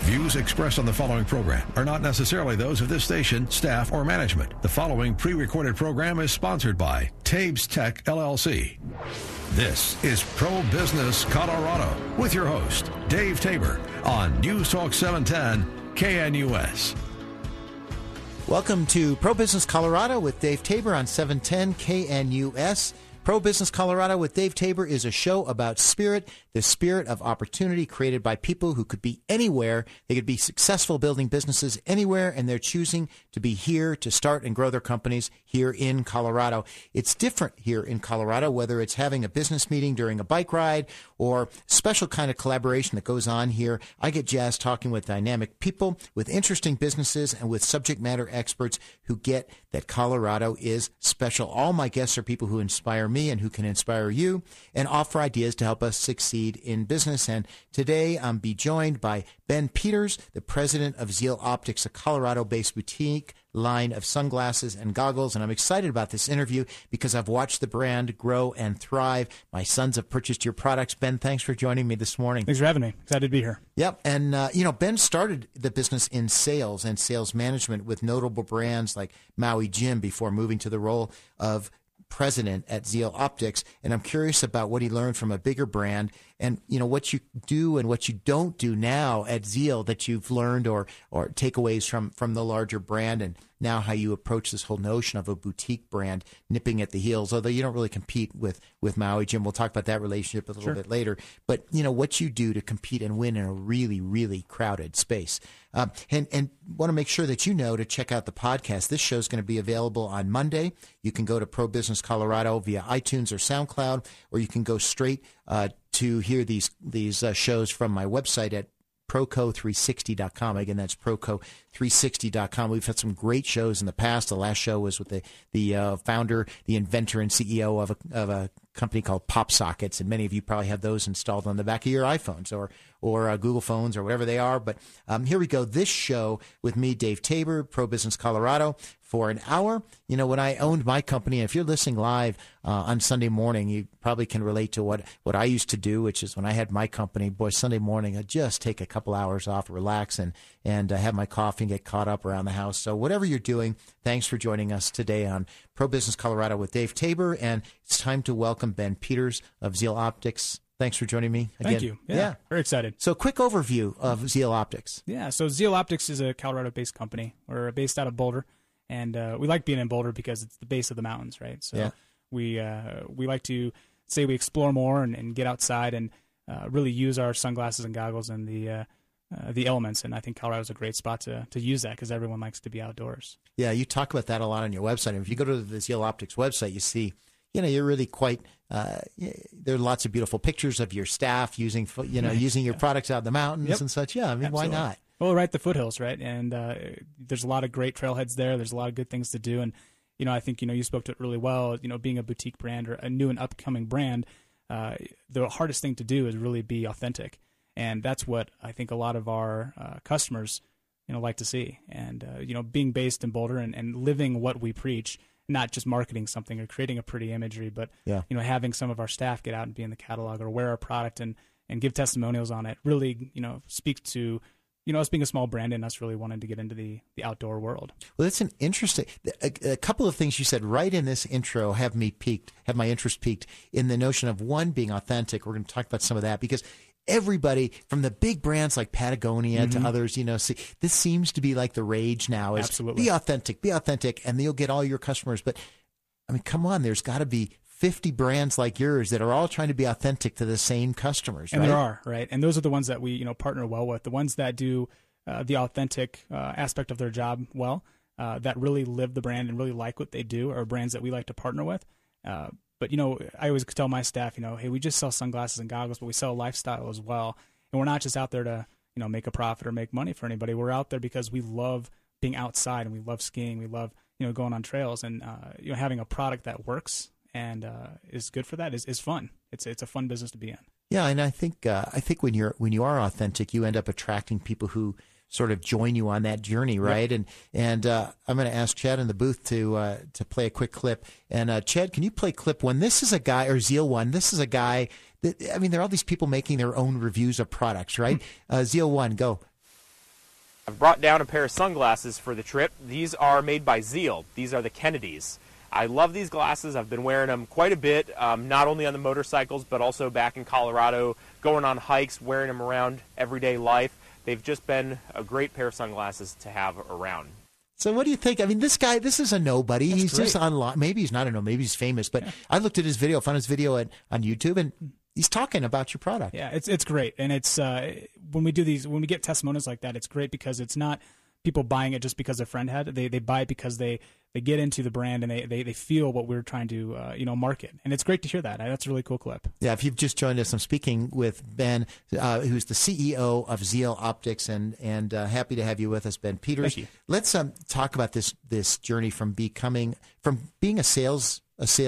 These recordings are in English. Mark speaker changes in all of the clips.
Speaker 1: Views expressed on the following program are not necessarily those of this station, staff, or management. The following pre-recorded program is sponsored by Tabes Tech, LLC. This is Pro Business Colorado with your host, Dave Tabor, on News Talk 710 KNUS.
Speaker 2: Welcome to Pro Business Colorado with Dave Tabor on 710 KNUS. Pro Business Colorado with Dave Tabor is a show about spirit, the spirit of opportunity created by people who could be anywhere. They could be successful building businesses anywhere, and they're choosing to be here to start and grow their companies here in Colorado. It's different here in Colorado, whether it's having a business meeting during a bike ride or special kind of collaboration that goes on here. I get jazzed talking with dynamic people, with interesting businesses, and with subject matter experts who get that Colorado is special. All my guests are people who inspire me and who can inspire you and offer ideas to help us succeed in business. And today I'm be joined by Ben Peters, the president of Zeal Optics, a Colorado-based boutique line of sunglasses and goggles. And I'm excited about this interview because I've watched the brand grow and thrive. My sons have purchased your products. Ben, thanks for joining me this morning.
Speaker 3: Thanks for having me. Excited to be here.
Speaker 2: Yep. And, Ben started the business in sales and sales management with notable brands like Maui Jim before moving to the role of president at Zeal Optics, and I'm curious about what he learned from a bigger brand and, what you do and what you don't do now at Zeal that you've learned or takeaways from the larger brand, and now how you approach this whole notion of a boutique brand nipping at the heels, although you don't really compete with Maui Jim. We'll talk about that relationship a little bit later. But, what you do to compete and win in a really, really crowded space. And want to make sure that to check out the podcast. This show is going to be available on Monday. You can go to Pro Business Colorado via iTunes or SoundCloud, or you can go straight to hear these shows from my website at Proco360.com. Again, that's Proco360.com. We've had some great shows in the past. The last show was with the founder, the inventor, and CEO of a company called PopSockets, and many of you probably have those installed on the back of your iPhones or Google phones or whatever they are. But here we go. This show with me, Dave Tabor, Pro Business Colorado, for an hour. When I owned my company, and if you're listening live on Sunday morning, you probably can relate to what I used to do, which is when I had my company, boy, Sunday morning, I'd just take a couple hours off, relax, and have my coffee and get caught up around the house. So whatever you're doing, thanks for joining us today on Pro Business Colorado with Dave Tabor. And it's time to welcome Ben Peters of Zeal Optics. Thanks for joining me again.
Speaker 3: Thank you. Yeah, very excited.
Speaker 2: So quick overview of Zeal Optics.
Speaker 3: Yeah, so Zeal Optics is a Colorado-based company. We're based out of Boulder, and we like being in Boulder because it's the base of the mountains, right? So we like to say we explore more and get outside and really use our sunglasses and goggles and the elements, and I think Colorado's a great spot to use that because everyone likes to be outdoors. Yeah, you talk about that a lot on your website. And if you go to the Zeal Optics website, you see, you're really quite. There are lots of beautiful pictures of your staff using your products out in the mountains and such. Yeah, I mean, absolutely.
Speaker 2: Why not?
Speaker 3: Well, right, the foothills, right, and there's a lot of great trailheads there. There's a lot of good things to do, and I think you spoke to it really well. Being a boutique brand or a new and upcoming brand, the hardest thing to do is really be authentic. And that's what I think a lot of our customers, like to see. And, being based in Boulder and living what we preach, not just marketing something or creating a pretty imagery, but, having some of our staff get out and be in the catalog or wear our product and give testimonials on it really, speaks to, us being a small brand and us really wanting to get into the outdoor world. Well,
Speaker 2: that's an interesting, a couple of things you said right in this intro have my interest peaked in the notion of one, being authentic. We're going to talk about some of that because everybody from the big brands like Patagonia to others, this seems to be like the rage now is
Speaker 3: absolutely
Speaker 2: be authentic, and you'll get all your customers. But I mean, come on, there's got to be 50 brands like yours that are all trying to be authentic to the same customers, right?
Speaker 3: And there are, right? And those are the ones that we, partner well with, the ones that do the authentic aspect of their job well, that really live the brand and really like what they do are brands that we like to partner with. But, I always tell my staff, hey, we just sell sunglasses and goggles, but we sell lifestyle as well. And we're not just out there to, make a profit or make money for anybody. We're out there because we love being outside and we love skiing. We love, going on trails and, having a product that works and is good for that is fun. It's a fun business to be in.
Speaker 2: Yeah, and I think when you are authentic, you end up attracting people who sort of join you on that journey, right? Yep. And I'm going to ask Chad in the booth to play a quick clip. And Chad, can you play clip one? This is a guy, or Zeal One. This is a guy that, there are all these people making their own reviews of products, right? Zeal One, go.
Speaker 4: I've brought down a pair of sunglasses for the trip. These are made by Zeal. These are the Kennedys. I love these glasses. I've been wearing them quite a bit, not only on the motorcycles, but also back in Colorado, going on hikes, wearing them around everyday life. They've just been a great pair of sunglasses to have around.
Speaker 2: So what do you think? I mean, this guy, this is a nobody.
Speaker 3: That's
Speaker 2: he's
Speaker 3: great.
Speaker 2: Just online. Maybe he's not a nobody. Maybe he's famous. But I looked at his video, found his video on YouTube, and he's talking about your product.
Speaker 3: Yeah, it's great. And it's when we do these, when we get testimonials like that, it's great because it's not people buying it just because a friend had it. They buy it because they get into the brand and they feel what we're trying to market. And it's great to hear that. That's a really cool clip.
Speaker 2: Yeah, if you've just joined us, I'm speaking with Ben, who's the CEO of Zeal Optics, and happy to have you with us, Ben Peters.
Speaker 3: Thank you.
Speaker 2: Let's talk about this journey from being a sales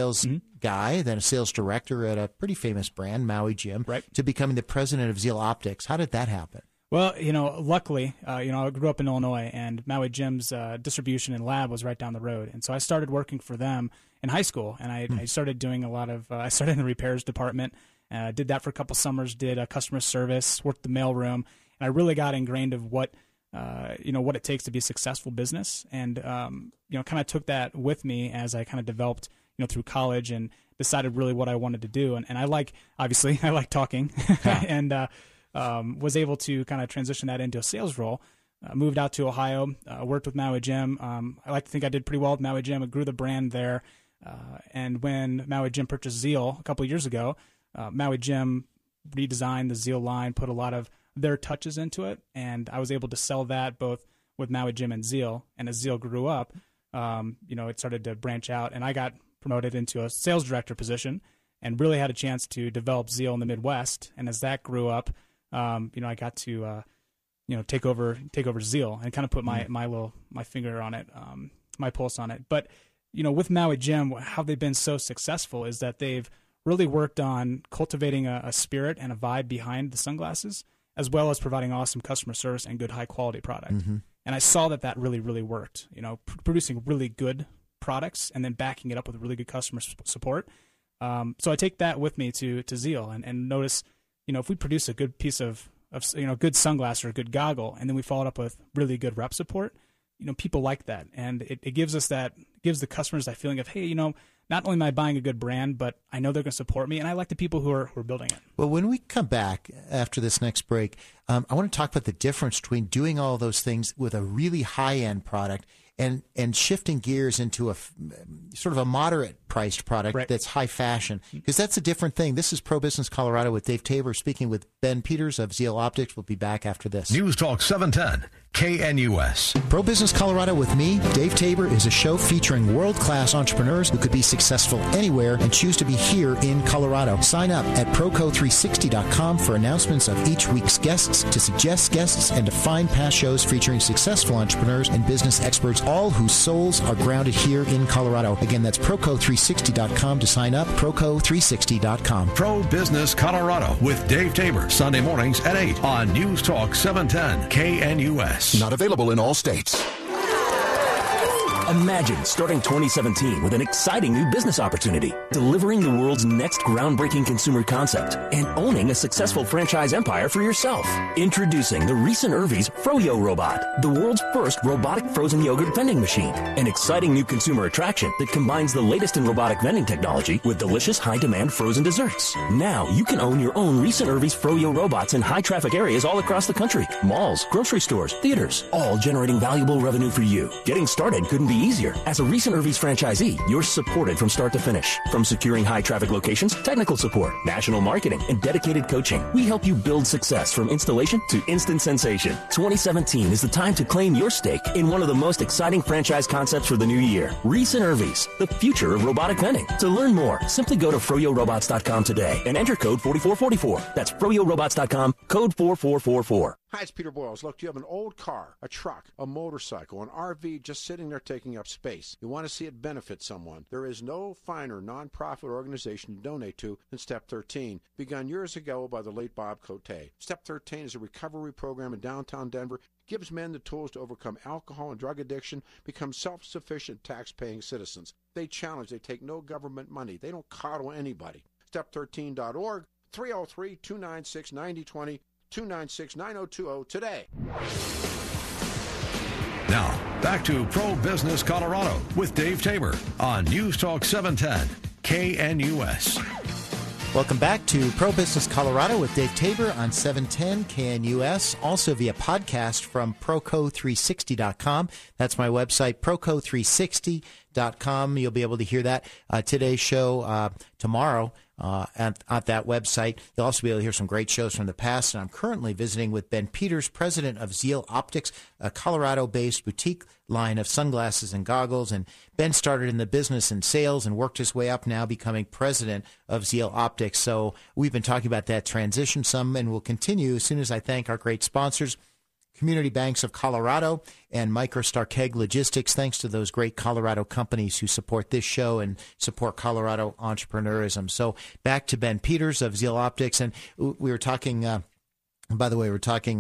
Speaker 2: guy, then a sales director at a pretty famous brand, Maui Jim,
Speaker 3: right,
Speaker 2: to becoming the president of Zeal Optics. How did that happen?
Speaker 3: Well, luckily, I grew up in Illinois, and Maui Jim's distribution and lab was right down the road. And so I started working for them in high school, and I started doing a lot of I started in the repairs department, did that for a couple summers, did customer service, worked the mailroom, and I really got ingrained of what it takes to be a successful business, and kind of took that with me as I kind of developed through college and decided really what I wanted to do. And I like talking, yeah. And was able to kind of transition that into a sales role. Moved out to Ohio, worked with Maui Jim. I like to think I did pretty well with Maui Jim. I grew the brand there. And when Maui Jim purchased Zeal a couple of years ago, Maui Jim redesigned the Zeal line, put a lot of their touches into it, and I was able to sell that both with Maui Jim and Zeal. And as Zeal grew up, it started to branch out, and I got promoted into a sales director position and really had a chance to develop Zeal in the Midwest. And as that grew up, I got to, take over Zeal and kind of put my finger on it, my pulse on it. But, with Maui Jim, how they've been so successful is that they've really worked on cultivating a spirit and a vibe behind the sunglasses, as well as providing awesome customer service and good high quality product. Mm-hmm. And I saw that really, really worked, producing really good products and then backing it up with really good customer support. So I take that with me to Zeal and notice, if we produce a good piece of good sunglass or a good goggle, and then we follow it up with really good rep support, people like that. And it gives the customers that feeling of, hey, not only am I buying a good brand, but I know they're going to support me, and I like the people who are building it.
Speaker 2: Well, when we come back after this next break, I want to talk about the difference between doing all those things with a really high-end product and shifting gears into a sort of a moderate-priced product, right, that's high fashion, because that's a different thing. This is Pro Business Colorado with Dave Tabor speaking with Ben Peters of Zeal Optics. We'll be back after this.
Speaker 1: News Talk 710, KNUS.
Speaker 2: Pro Business Colorado with me, Dave Tabor, is a show featuring world-class entrepreneurs who could be successful anywhere and choose to be here in Colorado. Sign up at Proco360.com for announcements of each week's guests, to suggest guests, and to find past shows featuring successful entrepreneurs and business experts, all whose souls are grounded here in Colorado. Again, that's Proco360.com to sign up, Proco360.com.
Speaker 1: Pro Business Colorado with Dave Tabor, Sunday mornings at 8 on News Talk 710 KNUS.
Speaker 5: Not available in all states. Imagine starting 2017 with an exciting new business opportunity, delivering the world's next groundbreaking consumer concept, and owning a successful franchise empire for yourself. Introducing the Reese & Irvy's Froyo Robot, the world's first robotic frozen yogurt vending machine. An exciting new consumer attraction that combines the latest in robotic vending technology with delicious high-demand frozen desserts. Now you can own your own Reese & Irvy's Froyo robots in high-traffic areas all across the country. Malls, grocery stores, theaters, all generating valuable revenue for you. Getting started couldn't be easier. As a Reese & Irvy's franchisee, you're supported from start to finish. From securing high-traffic locations, technical support, national marketing, and dedicated coaching, we help you build success from installation to instant sensation. 2017 is the time to claim your stake in one of the most exciting franchise concepts for the new year. Reese & Irvy's, the future of robotic vending. To learn more, simply go to froyorobots.com today and enter code 4444. That's froyorobots.com, code 4444.
Speaker 6: Hi, it's Peter Boyles. Look, you have an old car, a truck, a motorcycle, an RV just sitting there taking up space. You want to see it benefit someone. There is no finer nonprofit organization to donate to than Step 13, begun years ago by the late Bob Cote. Step 13 is a recovery program in downtown Denver. Gives men the tools to overcome alcohol and drug addiction, become self-sufficient tax-paying citizens. They challenge. They take no government money. They don't coddle anybody. Step13.org, 303-296-9020. 296-9020 today.
Speaker 1: Now, back to Pro Business Colorado with Dave Tabor on News Talk 710 KNUS.
Speaker 2: Welcome back to Pro Business Colorado with Dave Tabor on 710 KNUS, also via podcast from Proco360.com. That's my website, Proco360.com. You'll be able to hear that. Today's show tomorrow at that website. You'll also be able to hear some great shows from the past. And I'm currently visiting with Ben Peters, president of Zeal Optics, a Colorado-based boutique line of sunglasses and goggles. And Ben started in the business and sales and worked his way up, now becoming president of Zeal Optics. So we've been talking about that transition some, and we'll continue as soon as I thank our great sponsors, Community Banks of Colorado and MicroStar Keg Logistics. Thanks to those great Colorado companies who support this show and support Colorado entrepreneurism. So back to Ben Peters of Zeal Optics. And we were talking, by the way,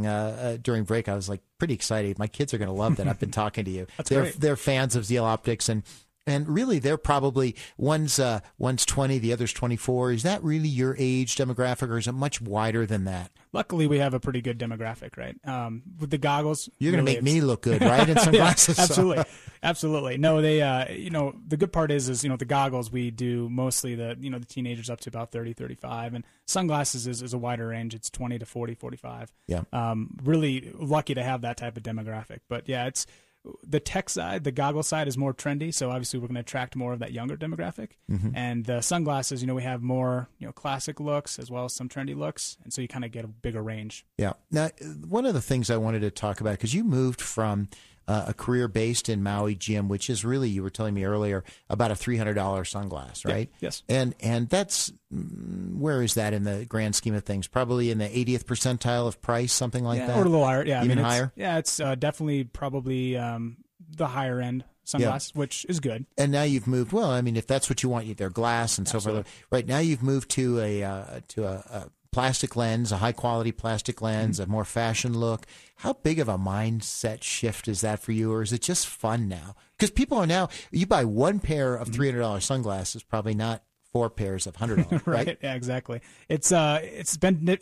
Speaker 2: during break. I was like pretty excited. My kids are going to love that. I've been talking to you. They're fans of Zeal Optics, and really, they're probably one's 20, the other's 24. Is that really your age demographic, or is it much wider than that?
Speaker 3: Luckily, we have a pretty good demographic, right? With the goggles,
Speaker 2: you're going to make me look good, right? In sunglasses,
Speaker 3: yeah, absolutely, absolutely. No, they, the good part is the goggles we do mostly the teenagers up to about 30, 35, and sunglasses is a wider range. It's 20 to 40, 45.
Speaker 2: Yeah.
Speaker 3: Really lucky to have that type of demographic, but yeah, it's. The tech side, the goggle side is more trendy, so obviously we're going to attract more of that younger demographic. Mm-hmm. And the sunglasses, we have more classic looks as well as some trendy looks, and so you kind of get a bigger range.
Speaker 2: Yeah. Now, one of the things I wanted to talk about, because you moved from a career based in Maui Jim, which is really, you were telling me earlier, about a $300 sunglass, right?
Speaker 3: Yeah. Yes.
Speaker 2: And that's, where is that in the grand scheme of things? Probably in the 80th percentile of price, something like that?
Speaker 3: Or a little higher, yeah.
Speaker 2: Even higher?
Speaker 3: It's definitely probably the higher end sunglass, which is good.
Speaker 2: And now you've moved, if that's what you want, they're glass and
Speaker 3: Absolutely.
Speaker 2: so forth. Right now you've moved to a plastic lens, a high-quality plastic lens, a more fashion look. How big of a mindset shift is that for you, or is it just fun now? Because people are now, you buy one pair of $300 sunglasses, probably not 4 pairs of $100, right?
Speaker 3: Yeah, exactly. It's been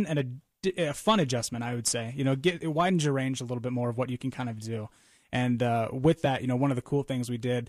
Speaker 3: a fun adjustment, I would say. It widens your range a little bit more of what you can kind of do. And with that, one of the cool things we did,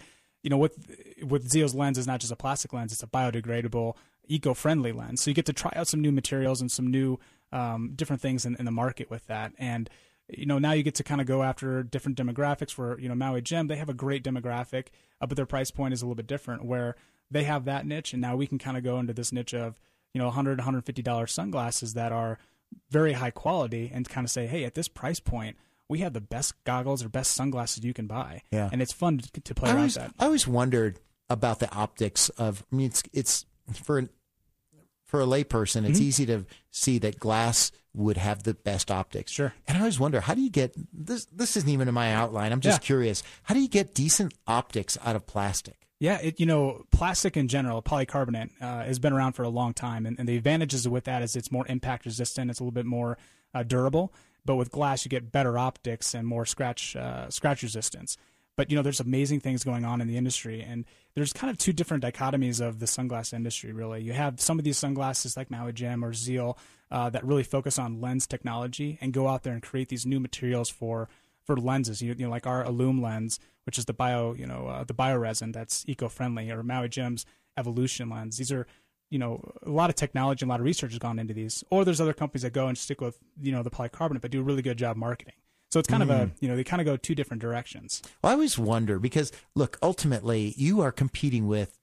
Speaker 3: with Zeal's lens is not just a plastic lens; it's a biodegradable, eco-friendly lens. So you get to try out some new materials and some new different things in the market with that. And now you get to kind of go after different demographics. For Maui Jim, they have a great demographic, but their price point is a little bit different. Where they have that niche, and now we can kind of go into this niche of $100, $150 sunglasses that are very high quality, and kind of say, hey, at this price point, we have the best goggles or best sunglasses you can buy.
Speaker 2: Yeah.
Speaker 3: And it's fun to play around with that.
Speaker 2: I always wondered about the optics of, it's for a layperson, it's easy to see that glass would have the best optics.
Speaker 3: Sure.
Speaker 2: And I always wonder, how do you get, this isn't even in my outline, I'm just curious, how do you get decent optics out of plastic?
Speaker 3: Yeah, plastic in general, polycarbonate, has been around for a long time. And the advantages with that is it's more impact resistant, it's a little bit more durable. But with glass, you get better optics and more scratch resistance. But, there's amazing things going on in the industry. And there's kind of two different dichotomies of the sunglass industry, really. You have some of these sunglasses like Maui Jim or Zeal that really focus on lens technology and go out there and create these new materials for lenses. Like our Illume lens, which is the bioresin that's eco-friendly, or Maui Jim's Evolution lens. These are a lot of technology and a lot of research has gone into these. Or there's other companies that go and stick with, the polycarbonate, but do a really good job marketing. So it's kind of they kind of go two different directions.
Speaker 2: Well, I always wonder, because, look, ultimately, you are competing with,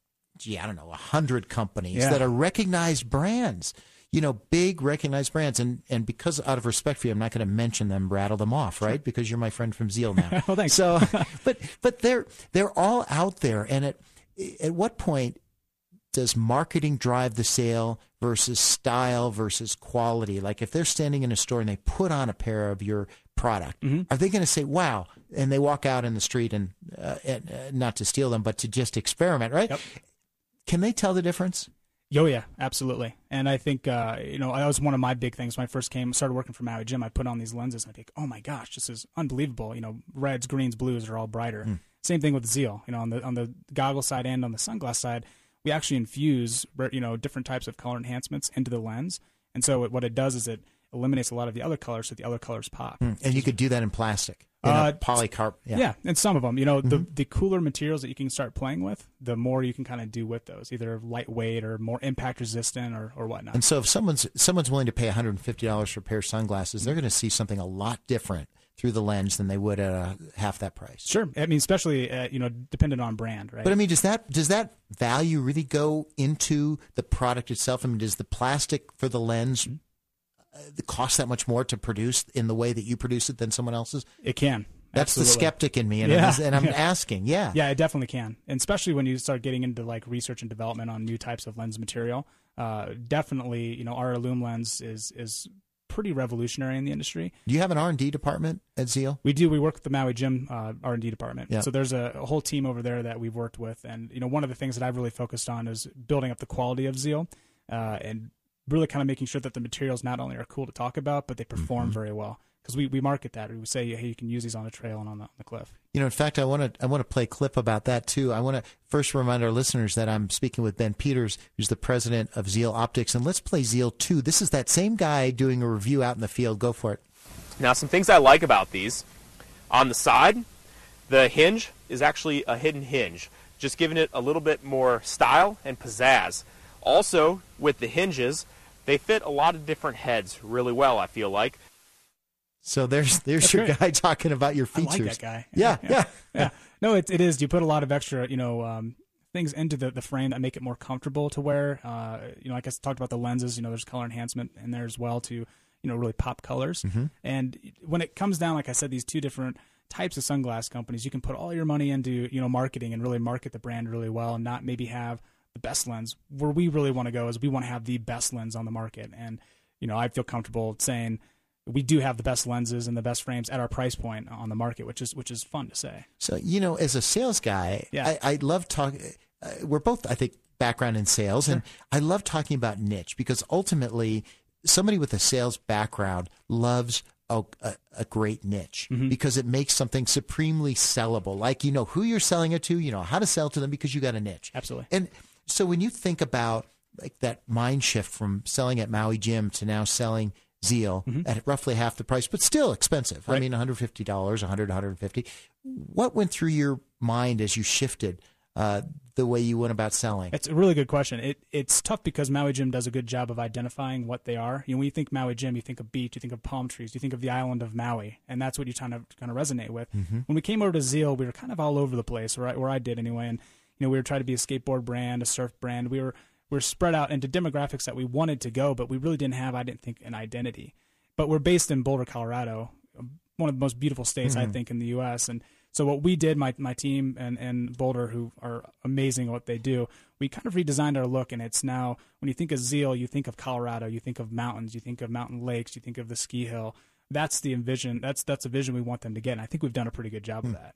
Speaker 2: 100 companies that are recognized brands, big recognized brands. And because out of respect for you, I'm not going to mention them, rattle them off, right? Because you're my friend from Zeal now.
Speaker 3: Well, thanks.
Speaker 2: So, but they're all out there. And at what point does marketing drive the sale versus style versus quality? Like if they're standing in a store and they put on a pair of your product, are they going to say, wow, and they walk out in the street and not to steal them, but to just experiment, right?
Speaker 3: Yep.
Speaker 2: Can they tell the difference?
Speaker 3: Oh, yeah, absolutely. And I think, that was one of my big things when I first started working for Maui Jim. I put on these lenses and I think, oh my gosh, this is unbelievable. Reds, greens, blues are all brighter. Same thing with Zeal. On the goggle side and on the sunglass side, we actually infuse, different types of color enhancements into the lens. And so what it does is it eliminates a lot of the other colors, so the other colors pop.
Speaker 2: And you could do that in plastic. Polycarb.
Speaker 3: Yeah, and some of them, the cooler materials that you can start playing with, the more you can kind of do with those, either lightweight or more impact resistant or whatnot.
Speaker 2: And so if someone's willing to pay $150 for a pair of sunglasses, they're going to see something a lot different through the lens than they would at half that price.
Speaker 3: Sure. I mean, especially, dependent on brand, right?
Speaker 2: But I mean, does that value really go into the product itself? I mean, does the plastic for the lens cost that much more to produce in the way that you produce it than someone else's?
Speaker 3: It can.
Speaker 2: That's
Speaker 3: Absolutely.
Speaker 2: the skeptic in me, and I'm asking. Yeah,
Speaker 3: it definitely can, and especially when you start getting into like research and development on new types of lens material. Definitely, our Illum lens is pretty revolutionary in the industry.
Speaker 2: Do you have an R&D department at Zeal?
Speaker 3: We do. We work with the Maui Jim R&D department.
Speaker 2: Yeah.
Speaker 3: So there's a whole team over there that we've worked with, and one of the things that I've really focused on is building up the quality of Zeal, and really kind of making sure that the materials not only are cool to talk about, but they perform very well. Because we market that. We say, hey, you can use these on the trail and on the cliff.
Speaker 2: In fact, I want to play a clip about that too. I want to first remind our listeners that I'm speaking with Ben Peters, who's the president of Zeal Optics, and let's play Zeal 2. This is that same guy doing a review out in the field. Go for it.
Speaker 4: Now, some things I like about these. On the side, the hinge is actually a hidden hinge, just giving it a little bit more style and pizzazz. Also, with the hinges, they fit a lot of different heads really well, I feel like.
Speaker 2: So there's your guy talking about your features.
Speaker 3: I like that guy.
Speaker 2: Yeah.
Speaker 3: No, it is. You put a lot of extra, things into the frame that make it more comfortable to wear. Like I talked about the lenses, there's color enhancement in there as well to, really pop colors.
Speaker 2: Mm-hmm.
Speaker 3: And when it comes down, like I said, these two different types of sunglass companies, you can put all your money into, marketing and really market the brand really well and not maybe have the best lens. Where we really want to go is we want to have the best lens on the market. And, I feel comfortable saying we do have the best lenses and the best frames at our price point on the market, which is fun to say.
Speaker 2: So, as a sales guy, I love talking. We're both, I think, background in sales, and I love talking about niche because ultimately somebody with a sales background loves a great niche because it makes something supremely sellable. Like, who you're selling it to, how to sell to them because you got a niche.
Speaker 3: Absolutely.
Speaker 2: And so when you think about like that mind shift from selling at Maui Jim to now selling Zeal at roughly half the price, but still expensive. Right. I mean, $150, $100, $150. What went through your mind as you shifted the way you went about selling?
Speaker 3: It's a really good question. It's tough because Maui Jim does a good job of identifying what they are. When you think Maui Jim, you think of beach, you think of palm trees, you think of the island of Maui, and that's what you kind of resonate with. When we came over to Zeal, we were kind of all over the place, where I did anyway, and we were trying to be a skateboard brand, a surf brand. We're spread out into demographics that we wanted to go, but we really didn't have, I didn't think, an identity. But we're based in Boulder, Colorado, one of the most beautiful states, I think, in the U.S. And so what we did, my team and Boulder, who are amazing at what they do, we kind of redesigned our look, and it's now, when you think of Zeal, you think of Colorado, you think of mountains, you think of mountain lakes, you think of the ski hill. That's the vision. That's the vision we want them to get, and I think we've done a pretty good job of that.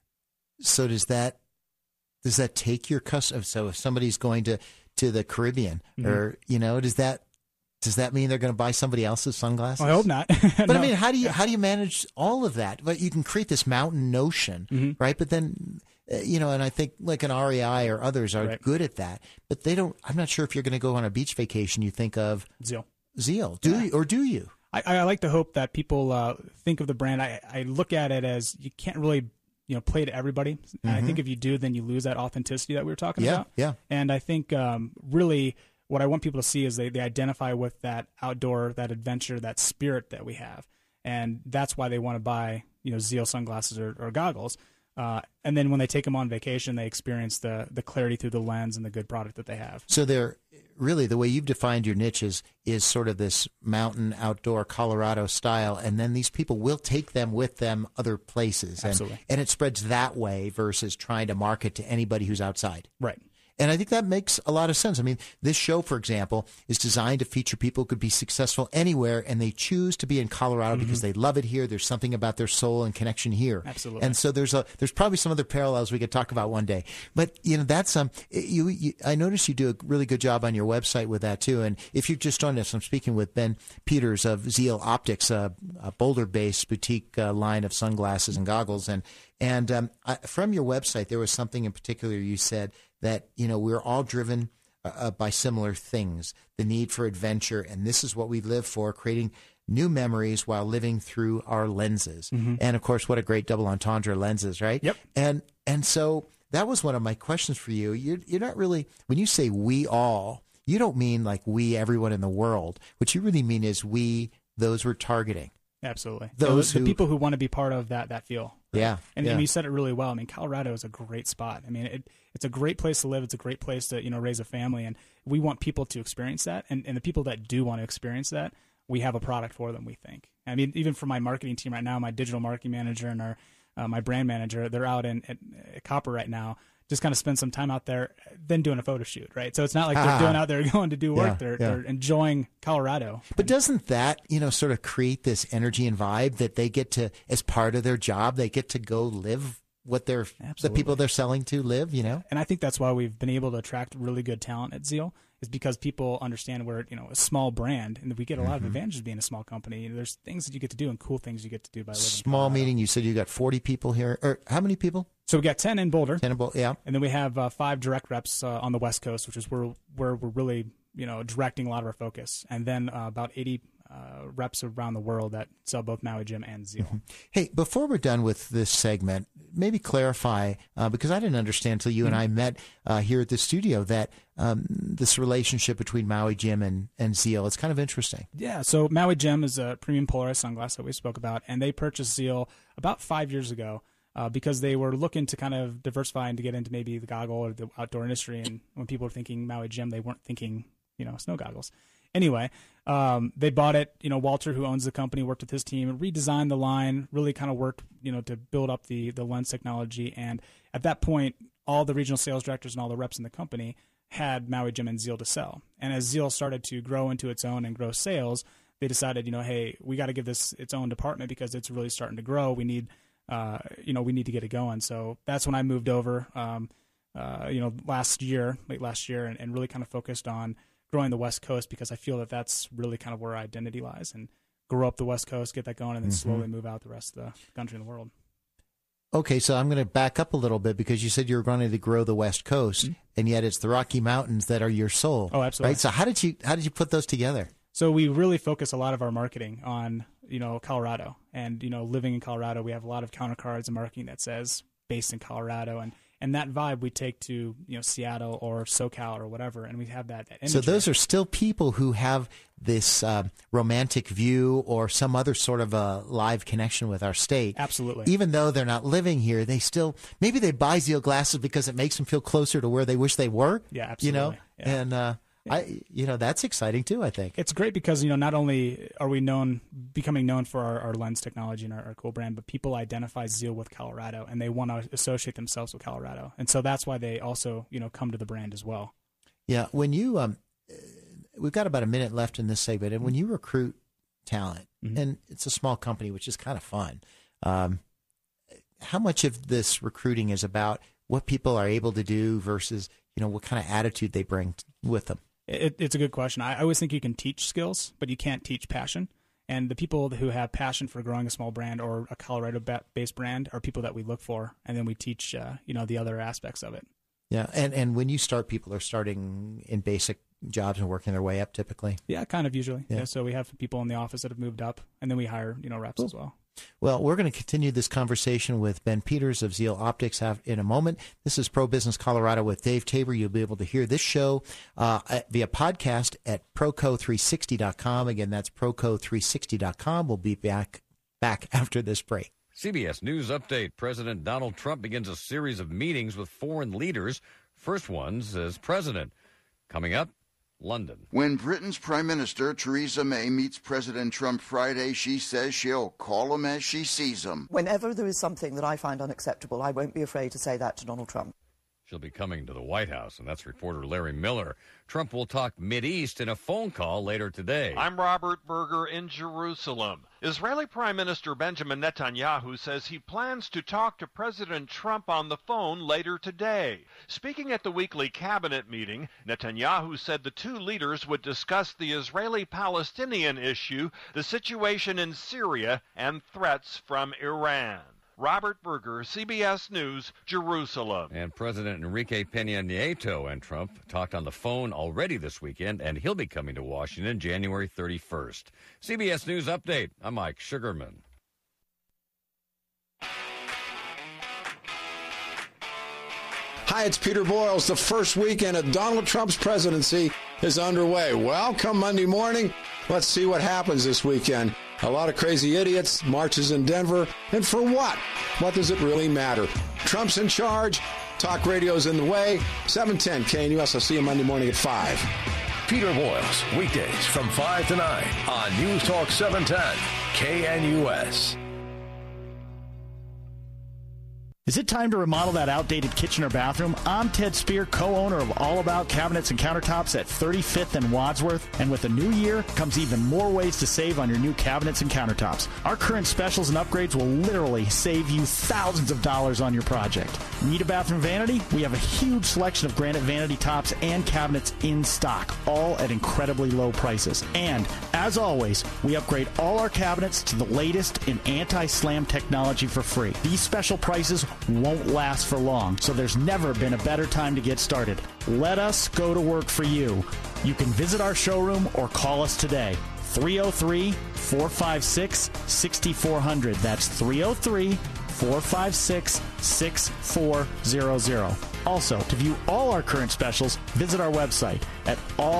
Speaker 2: So does that take your custom? So if somebody's going to the Caribbean, or does that mean they're going to buy somebody else's sunglasses?
Speaker 3: Well, I hope not.
Speaker 2: But
Speaker 3: No.
Speaker 2: I mean, how do you manage all of that? But you can create this mountain notion, right? But then, and I think like an REI or others are good at that. But they don't. I'm not sure if you're going to go on a beach vacation, you think of Zeal. Do you?
Speaker 3: I like to hope that people think of the brand. I look at it as you can't really play to everybody. And I think if you do, then you lose that authenticity that we were talking about.
Speaker 2: Yeah.
Speaker 3: And I think really what I want people to see is they identify with that outdoor, that adventure, that spirit that we have. And that's why they want to buy, Zeal sunglasses or goggles. And then when they take them on vacation, they experience the clarity through the lens and the good product that they have.
Speaker 2: So they're really, the way you've defined your niches is sort of this mountain, outdoor, Colorado style, and then these people will take them with them other places.
Speaker 3: Absolutely.
Speaker 2: And it spreads that way versus trying to market to anybody who's outside.
Speaker 3: Right.
Speaker 2: And I think that makes a lot of sense. I mean, this show, for example, is designed to feature people who could be successful anywhere, and they choose to be in Colorado because they love it here. There's something about their soul and connection here.
Speaker 3: Absolutely.
Speaker 2: And so there's probably some other parallels we could talk about one day. But that's I noticed you do a really good job on your website with that too. And if you've just joined us, I'm speaking with Ben Peters of Zeal Optics, a Boulder-based boutique line of sunglasses and goggles. And from your website, there was something in particular you said that, we're all driven by similar things, the need for adventure, and this is what we live for, creating new memories while living through our lenses. And of course, what a great double entendre, lenses, right?
Speaker 3: Yep.
Speaker 2: And so that was one of my questions for you. You're not really, when you say we all, you don't mean like we, everyone in the world. What you really mean is we, those we're targeting.
Speaker 3: Absolutely.
Speaker 2: The
Speaker 3: people who want to be part of that feel. Right?
Speaker 2: Yeah.
Speaker 3: And you said it really well. I mean, Colorado is a great spot. I mean, it's a great place to live. It's a great place to, raise a family. And we want people to experience that. And the people that do want to experience that, we have a product for them, we think. I mean, even for my marketing team right now, my digital marketing manager and my brand manager, they're out at Copper right now, just kind of spend some time out there, then doing a photo shoot, right? So it's not like they're going to do work. They're enjoying Colorado.
Speaker 2: But doesn't that, sort of create this energy and vibe that they get to, as part of their job, they get to go live what the people they're selling to live, And
Speaker 3: I think that's why we've been able to attract really good talent at Zeal, is because people understand we're, a small brand, and we get a lot of advantages being a small company. There's things that you get to do and cool things you get to do by living in
Speaker 2: Small
Speaker 3: Colorado.
Speaker 2: meeting, you said you got 40 people here. Or how many people?
Speaker 3: So we got 10 in Boulder.
Speaker 2: 10 in Boulder, yeah.
Speaker 3: And then we have 5 direct reps on the West Coast, which is where we're really, directing a lot of our focus. And then about 80 reps around the world that sell both Maui Jim and Zeal.
Speaker 2: Hey, before we're done with this segment, maybe clarify, because I didn't understand until you and I met here at the studio, that this relationship between Maui Jim and Zeal, it's kind of interesting.
Speaker 3: Yeah, so Maui Jim is a premium polarized sunglass that we spoke about, and they purchased Zeal about 5 years ago because they were looking to kind of diversify and to get into maybe the goggle or the outdoor industry. And when people were thinking Maui Jim, they weren't thinking, snow goggles. Anyway, they bought it. Walter, who owns the company, worked with his team, redesigned the line, really kind of worked, to build up the lens technology. And at that point, all the regional sales directors and all the reps in the company had Maui Jim and Zeal to sell. And as Zeal started to grow into its own and grow sales, they decided, hey, we got to give this its own department because it's really starting to grow. We need, we need to get it going. So that's when I moved over, late last year, and really kind of focused on growing the West Coast, because I feel that that's really kind of where our identity lies, and grow up the West Coast, get that going, and then slowly move out the rest of the country and the world.
Speaker 2: Okay, so I'm going to back up a little bit, because you said you were going to grow the West Coast, and yet it's the Rocky Mountains that are your soul.
Speaker 3: Oh, absolutely.
Speaker 2: Right? So how did you put those together?
Speaker 3: So we really focus a lot of our marketing on, Colorado, and, living in Colorado, we have a lot of countercards and marketing that says based in Colorado, and that vibe we take to, Seattle or SoCal or whatever, and we have that imagery.
Speaker 2: So those are still people who have this romantic view or some other sort of a live connection with our state.
Speaker 3: Absolutely.
Speaker 2: Even though they're not living here, they still, maybe they buy Zeal glasses because it makes them feel closer to where they wish they were.
Speaker 3: Yeah, absolutely.
Speaker 2: Yeah. And that's exciting too, I think.
Speaker 3: It's great because, not only are we becoming known for our lens technology and our cool brand, but people identify Zeal with Colorado, and they want to associate themselves with Colorado. And so that's why they also, come to the brand as well.
Speaker 2: Yeah. When you, we've got about a minute left in this segment, and when you recruit talent, and it's a small company, which is kind of fun, how much of this recruiting is about what people are able to do versus, what kind of attitude they bring with them?
Speaker 3: It's a good question. I always think you can teach skills, but you can't teach passion. And the people who have passion for growing a small brand or a Colorado-based brand are people that we look for, and then we teach, the other aspects of it.
Speaker 2: Yeah, and when you start, people are starting in basic jobs and working their way up typically?
Speaker 3: Yeah, kind of usually. Yeah. So we have people in the office that have moved up, and then we hire, reps as well.
Speaker 2: Well, we're going to continue this conversation with Ben Peters of Zeal Optics in a moment. This is Pro Business Colorado with Dave Tabor. You'll be able to hear this show via podcast at Proco360.com. Again, that's Proco360.com. We'll be back after this break.
Speaker 7: CBS News Update. President Donald Trump begins a series of meetings with foreign leaders. First ones as president. Coming up, London.
Speaker 8: When Britain's Prime Minister Theresa May meets President Trump Friday, she says she'll call him as she sees him.
Speaker 9: Whenever there is something that I find unacceptable, I won't be afraid to say that to Donald Trump.
Speaker 7: She'll be coming to the White House, and that's reporter Larry Miller. Trump will talk Mideast in a phone call later today.
Speaker 10: I'm Robert Berger in Jerusalem. Israeli Prime Minister Benjamin Netanyahu says he plans to talk to President Trump on the phone later today. Speaking at the weekly cabinet meeting, Netanyahu said the two leaders would discuss the Israeli-Palestinian issue, the situation in Syria, and threats from Iran. Robert Berger, CBS News, Jerusalem.
Speaker 7: And President Enrique Peña Nieto and Trump talked on the phone already this weekend, and he'll be coming to Washington January 31st. CBS News Update. I'm Mike Sugarman.
Speaker 6: Hi, it's Peter Boyles. The first weekend of Donald Trump's presidency is underway. Well, come Monday morning, let's see what happens this weekend. A lot of crazy idiots, marches in Denver, and for what? What does it really matter? Trump's in charge. Talk radio's in the way. 710 KNUS. I'll see you Monday morning at 5.
Speaker 1: Peter Boyles, weekdays from 5 to 9 on News Talk 710 KNUS.
Speaker 11: Is it time to remodel that outdated kitchen or bathroom? I'm Ted Spear, co-owner of All About Cabinets and Countertops at 35th and Wadsworth. And with a new year comes even more ways to save on your new cabinets and countertops. Our current specials and upgrades will literally save you thousands of dollars on your project. Need a bathroom vanity? We have a huge selection of granite vanity tops and cabinets in stock, all at incredibly low prices. And, as always, we upgrade all our cabinets to the latest in anti-slam technology for free. These special prices won't last for long, so there's never been a better time to get started. Let us go to work for you. You can visit our showroom or call us today. 303-456-6400. That's 303-456-6400. Also, to view all our current specials, visit our website at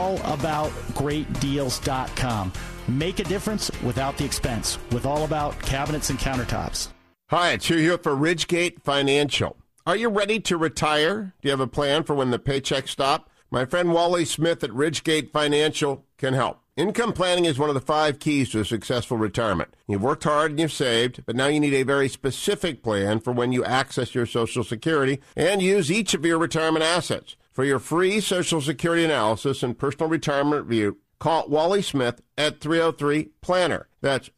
Speaker 11: allaboutgreatdeals.com. Make a difference without the expense with All About Cabinets and Countertops.
Speaker 12: Hi, it's Hugh Hewitt for Ridgegate Financial. Are you ready to retire? Do you have a plan for when the paychecks stop? My friend Wally Smith at Ridgegate Financial can help. Income planning is one of the 5 keys to a successful retirement. You've worked hard and you've saved, but now you need a very specific plan for when you access your Social Security and use each of your retirement assets. For your free Social Security analysis and personal retirement review, call Wally Smith at 303-PLANNER. That's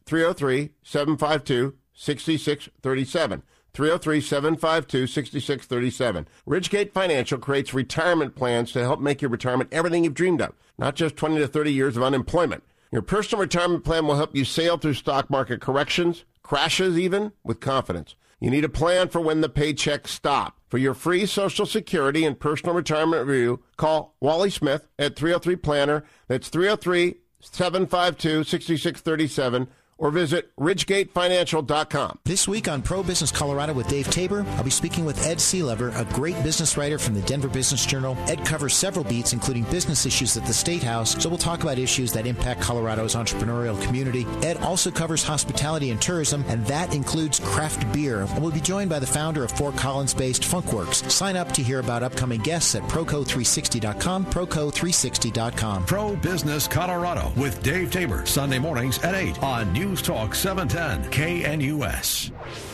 Speaker 12: 303-752-6637. 303-752-6637. Ridgegate Financial creates retirement plans to help make your retirement everything you've dreamed of, not just 20 to 30 years of unemployment. Your personal retirement plan will help you sail through stock market corrections, crashes even, with confidence. You need a plan for when the paychecks stop. For your free Social Security and personal retirement review, call Wally Smith at 303-PLANNER. That's 303-752-6637. Or visit ridgegatefinancial.com.
Speaker 2: This week on Pro Business Colorado with Dave Tabor, I'll be speaking with Ed Seelever, a great business writer from the Denver Business Journal. Ed covers several beats, including business issues at the State House, so we'll talk about issues that impact Colorado's entrepreneurial community. Ed also covers hospitality and tourism, and that includes craft beer. And we'll be joined by the founder of Fort Collins-based Funkworks. Sign up to hear about upcoming guests at Proco360.com, Proco360.com.
Speaker 1: Pro Business Colorado with Dave Tabor, Sunday mornings at 8 on News Talk 710 KNUS.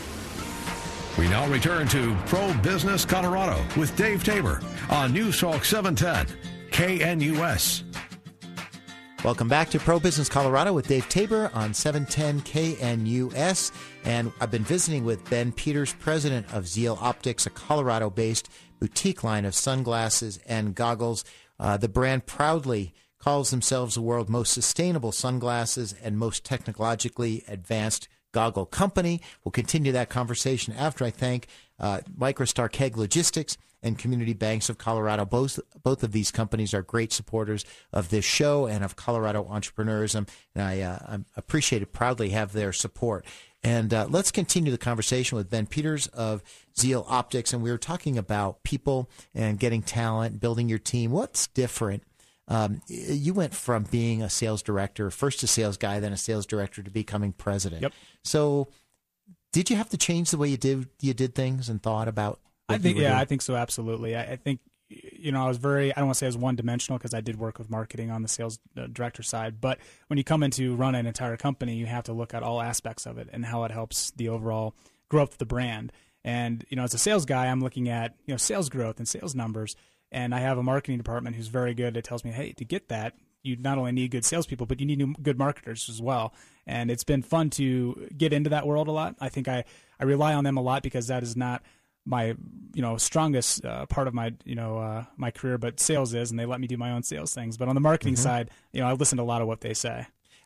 Speaker 1: We now return to Pro Business Colorado with Dave Tabor on News Talk 710 KNUS.
Speaker 2: Welcome back to Pro Business Colorado with Dave Tabor on 710 KNUS. And I've been visiting with Ben Peters, president of Zeal Optics, a Colorado-based boutique line of sunglasses and goggles. The brand proudly calls themselves the world's most sustainable sunglasses and most technologically advanced goggle company. We'll continue that conversation after I thank Microstar Keg Logistics and Community Banks of Colorado. Both of these companies are great supporters of this show and of Colorado entrepreneurism, and I appreciate it, proudly have their support. And let's continue the conversation with Ben Peters of Zeal Optics, and we were talking about people and getting talent, building your team. What's different? You went from being a sales director, first a sales guy, then a sales director, to becoming president.
Speaker 3: Yep.
Speaker 2: So did you have to change the way you did things and thought about what you were doing?
Speaker 3: I think so, absolutely. I think, I was I don't want to say I was one-dimensional because I did work with marketing on the sales director side, but when you come in to run an entire company, you have to look at all aspects of it and how it helps the overall growth of the brand. And, as a sales guy, I'm looking at, sales growth and sales numbers. And I have a marketing department who's very good. It tells me, hey, to get that, you not only need good salespeople, but you need good marketers as well. And it's been fun to get into that world a lot. I think I rely on them a lot because that is not my strongest part of my my career, but sales is, and they let me do my own sales things. But on the marketing side, I listen to a lot of what they say.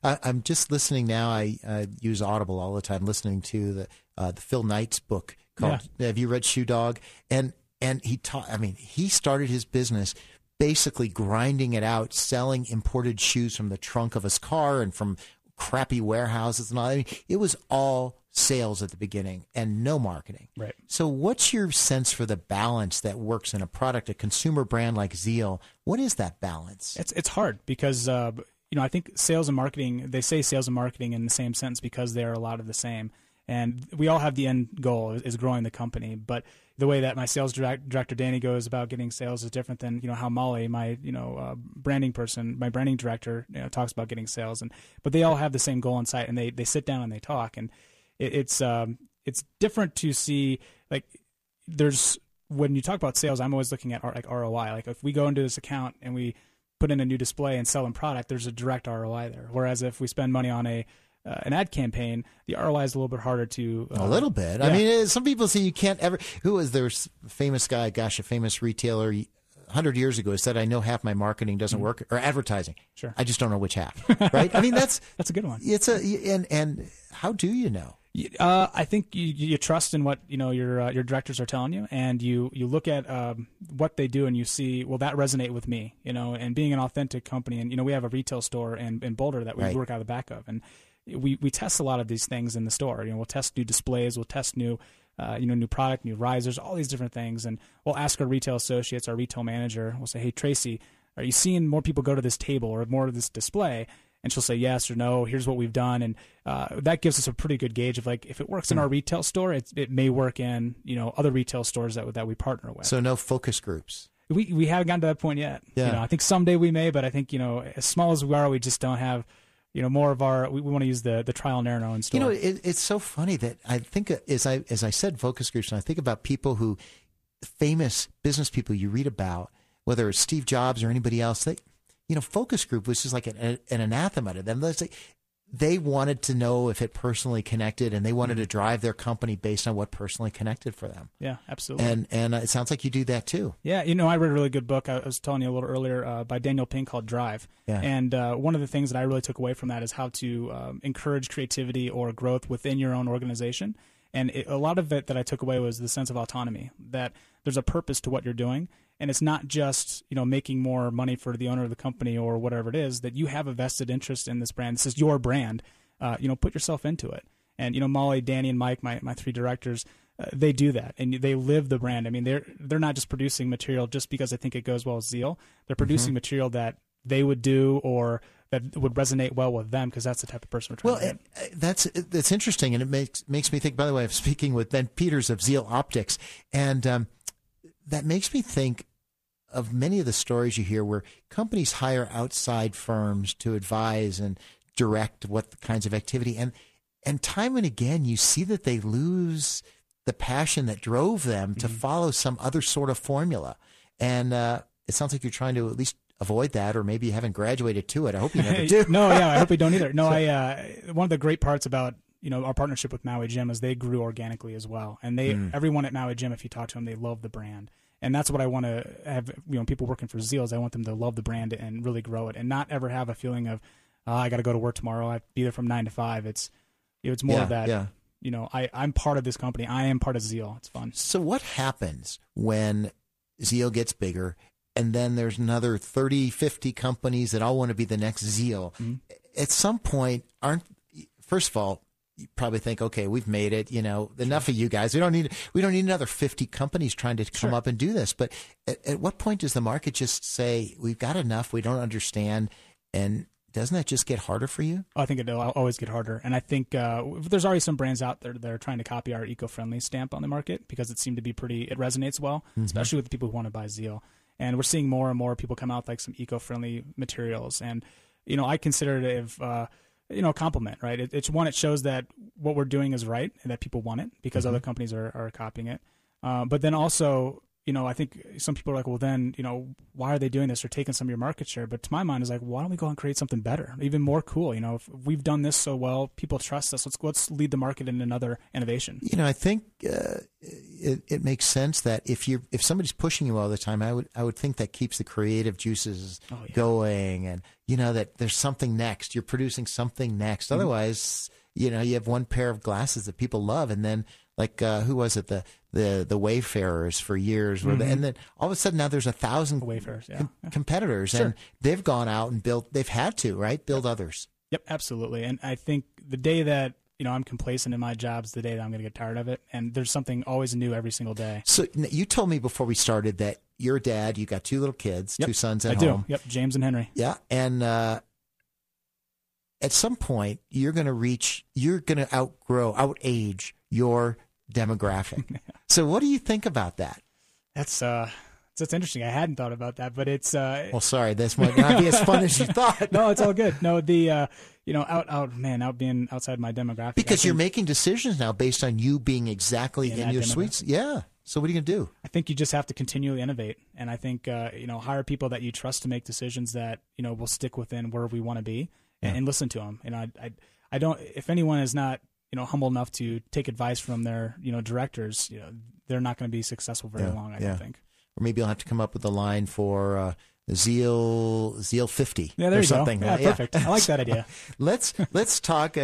Speaker 2: I'm just listening now. I use Audible all the time, listening to the Phil Knight's book called. Yeah. Have you read Shoe Dog? And he taught. I mean, he started his business basically grinding it out, selling imported shoes from the trunk of his car and from crappy warehouses and all. I mean, it was all sales at the beginning and no marketing.
Speaker 3: Right.
Speaker 2: So what's your sense for the balance that works in a product, a consumer brand like Zeal? What is that balance?
Speaker 3: It's hard because, I think sales and marketing, they say sales and marketing in the same sentence because they're a lot of the same. And we all have the end goal is growing the company. But the way that my sales director, Danny, goes about getting sales is different than, how Molly, my, branding person, my branding director, talks about getting sales. But they all have the same goal in sight, and they sit down and they talk. And it's different to see, like, when you talk about sales, I'm always looking at ROI. Like, if we go into this account and we put in a new display and sell a product, there's a direct ROI there. Whereas if we spend money on an ad campaign, the ROI is a little bit harder to...
Speaker 2: a little bit. Yeah. I mean, some people say you can't ever... Who was there? A famous guy, a famous retailer 100 years ago said, I know half my marketing doesn't work, or advertising.
Speaker 3: Sure.
Speaker 2: I just don't know which half, right? I mean, that's
Speaker 3: a good one.
Speaker 2: And how do you know?
Speaker 3: I think you trust in what your directors are telling you, and you look at what they do, and you see, well, that resonate with me, and being an authentic company, and we have a retail store in Boulder that we work out of the back of, and we test a lot of these things in the store. We'll test new displays, we'll test new new product, new risers, all these different things, and we'll ask our retail associates, our retail manager, we'll say, hey, Tracy, are you seeing more people go to this table or more of this display? And she'll say yes or no. Here's what we've done, and that gives us a pretty good gauge of, like, if it works in our retail store, it may work in other retail stores that we partner with.
Speaker 2: So no focus groups.
Speaker 3: We haven't gotten to that point yet.
Speaker 2: Yeah.
Speaker 3: I think someday we may, but I think as small as we are, we just don't have more of our. We want to use the trial and error in our own store.
Speaker 2: It's so funny that I think as I said focus groups, and I think about people who famous business people you read about, whether it's Steve Jobs or anybody else, focus group was just like an anathema to them. They wanted to know if it personally connected, and they wanted to drive their company based on what personally connected for them.
Speaker 3: Yeah, absolutely.
Speaker 2: And it sounds like you do that too.
Speaker 3: Yeah, I read a really good book I was telling you a little earlier by Daniel Pink called Drive.
Speaker 2: Yeah.
Speaker 3: And one of the things that I really took away from that is how to encourage creativity or growth within your own organization. And a lot of it that I took away was the sense of autonomy, that there's a purpose to what you're doing. And it's not just, making more money for the owner of the company or whatever it is, that you have a vested interest in this brand. This is your brand. Put yourself into it. And, Molly, Danny, and Mike, my three directors, they do that. And they live the brand. I mean, they're not just producing material just because I think it goes well with Zeal. They're producing material that they would do or that would resonate well with them, because that's the type of person we're trying to get.
Speaker 2: That's interesting. And it makes me think, by the way, of speaking with Ben Peters of Zeal Optics. And that makes me think of many of the stories you hear where companies hire outside firms to advise and direct what kinds of activity. And time and again, you see that they lose the passion that drove them to follow some other sort of formula. And it sounds like you're trying to at least avoid that, or maybe you haven't graduated to it. I hope you never do.
Speaker 3: No, yeah, I hope we don't either. No, one of the great parts about our partnership with Maui Jim is they grew organically as well. And everyone at Maui Jim, if you talk to them, they love the brand. And that's what I want to have, people working for Zeal, is I want them to love the brand and really grow it, and not ever have a feeling of, I got to go to work tomorrow. I have to be there from 9 to 5. It's more of that.
Speaker 2: Yeah.
Speaker 3: I'm part of this company. I am part of Zeal. It's fun.
Speaker 2: So what happens when Zeal gets bigger, and then there's another 30, 50 companies that all want to be the next Zeal? Mm-hmm. At some point, first of all, you probably think, okay, we've made it, enough of you guys. We don't need another 50 companies trying to come up and do this. But at what point does the market just say, we've got enough, we don't understand, and doesn't that just get harder for you?
Speaker 3: I think it'll always get harder. And I think there's already some brands out there that are trying to copy our eco-friendly stamp on the market, because it seemed to be it resonates well, especially with the people who want to buy Zeal. And we're seeing more and more people come out with like some eco-friendly materials. And, I consider it a compliment, right? It's one, it shows that what we're doing is right and that people want it, because other companies are copying it. But then also, I think some people are like, well, then, why are they doing this or taking some of your market share? But to my mind, is like, why don't we go and create something better, even more cool? If we've done this so well, people trust us. Let's lead the market in another innovation.
Speaker 2: I think it makes sense that if somebody's pushing you all the time, I would think that keeps the creative juices going, and that there's something next. You're producing something next. Mm-hmm. Otherwise, you have one pair of glasses that people love, and then like who was it, the Wayfarers for years, and then all of a sudden now there's 1,000
Speaker 3: Wayfarers,
Speaker 2: competitors,
Speaker 3: sure.
Speaker 2: and they've gone out and they've had to build others.
Speaker 3: Yep, absolutely. And I think the day that I'm complacent in my job is the day that I'm going to get tired of it, and there's something always new every single day.
Speaker 2: So you told me before we started that you're a dad, you got 2 little kids,
Speaker 3: yep.
Speaker 2: 2 sons at
Speaker 3: home.
Speaker 2: I do.
Speaker 3: Yep, James and Henry.
Speaker 2: Yeah, and at some point you're going to outage your demographic. So what do you think about that?
Speaker 3: That's interesting. I hadn't thought about that, but it's
Speaker 2: well, sorry, this might not be as fun as you thought.
Speaker 3: No, it's all good. No, the out being outside my demographic,
Speaker 2: because you're making decisions now based on you being exactly in your sweet. Yeah. So what are you going to do? I
Speaker 3: think you just have to continually innovate, and I think hire people that you trust to make decisions that will stick within where we want to be, and listen to them. I don't. If anyone is not humble enough to take advice from their directors, they're not going to be successful very long. I don't think.
Speaker 2: Or maybe you'll have to come up with a line for Zeal 50.
Speaker 3: Yeah, there
Speaker 2: or
Speaker 3: you
Speaker 2: something.
Speaker 3: go. Yeah, perfect. I like that idea.
Speaker 2: Let's talk.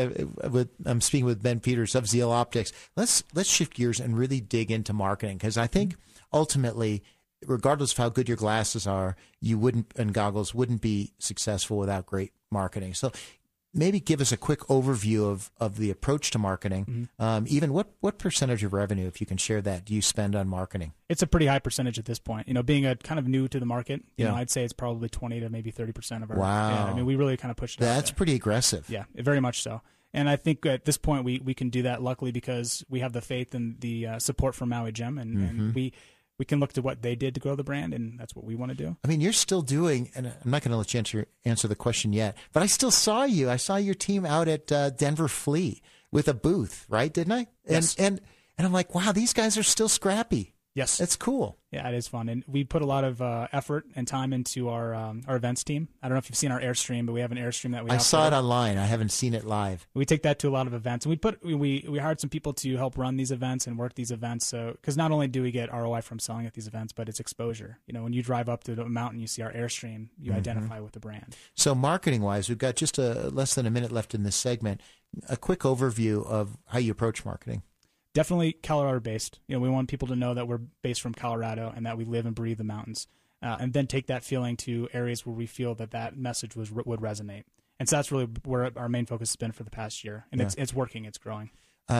Speaker 2: I'm speaking with Ben Peters of Zeal Optics. Let's shift gears and really dig into marketing, because I think ultimately, regardless of how good your glasses are, and goggles wouldn't be successful without great marketing. So maybe give us a quick overview of the approach to marketing. Mm-hmm. Even what percentage of revenue, if you can share that, do you spend on marketing?
Speaker 3: It's a pretty high percentage at this point. Being a kind of new to the market, I'd say it's probably 20 to maybe 30% of our.
Speaker 2: Wow.
Speaker 3: Yeah, we really kind of pushed it.
Speaker 2: That's pretty aggressive.
Speaker 3: Yeah, very much so. And I think at this point we can do that, luckily, because we have the faith and the support from Maui Jim, and we can look to what they did to grow the brand, and that's what we want to do.
Speaker 2: I mean, you're still doing, and I'm not going to let you answer the question yet, but I still saw you. I saw your team out at Denver Flea with a booth, right? Didn't I?
Speaker 3: Yes.
Speaker 2: And I'm like, wow, these guys are still scrappy.
Speaker 3: Yes.
Speaker 2: That's cool.
Speaker 3: Yeah, it is fun. And we put a lot of effort and time into our events team. I don't know if you've seen our Airstream, but we have an Airstream that we
Speaker 2: I saw it online. I haven't seen it live.
Speaker 3: We take that to a lot of events. And we hired some people to help run these events and work these events. So, because not only do we get ROI from selling at these events, but it's exposure. When you drive up to the mountain, you see our Airstream, you identify with the brand.
Speaker 2: So marketing-wise, we've got just less than a minute left in this segment. A quick overview of how you approach marketing.
Speaker 3: Definitely Colorado-based. We want people to know that we're based from Colorado and that we live and breathe the mountains, and then take that feeling to areas where we feel that message would resonate. And so that's really where our main focus has been for the past year, and it's working. It's growing.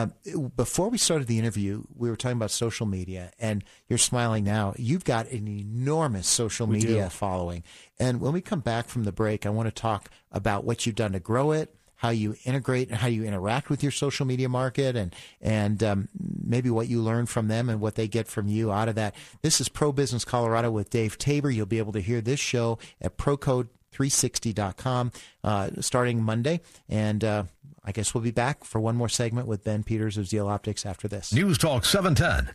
Speaker 2: Before we started the interview, we were talking about social media, and you're smiling now. You've got an enormous social media following. And when we come back from the break, I want to talk about what you've done to grow it, how you integrate and how you interact with your social media market, and maybe what you learn from them and what they get from you out of that. This is Pro Business Colorado with Dave Tabor. You'll be able to hear this show at procode360.com starting Monday. And I guess we'll be back for one more segment with Ben Peters of Zeal Optics after this.
Speaker 1: News Talk 710,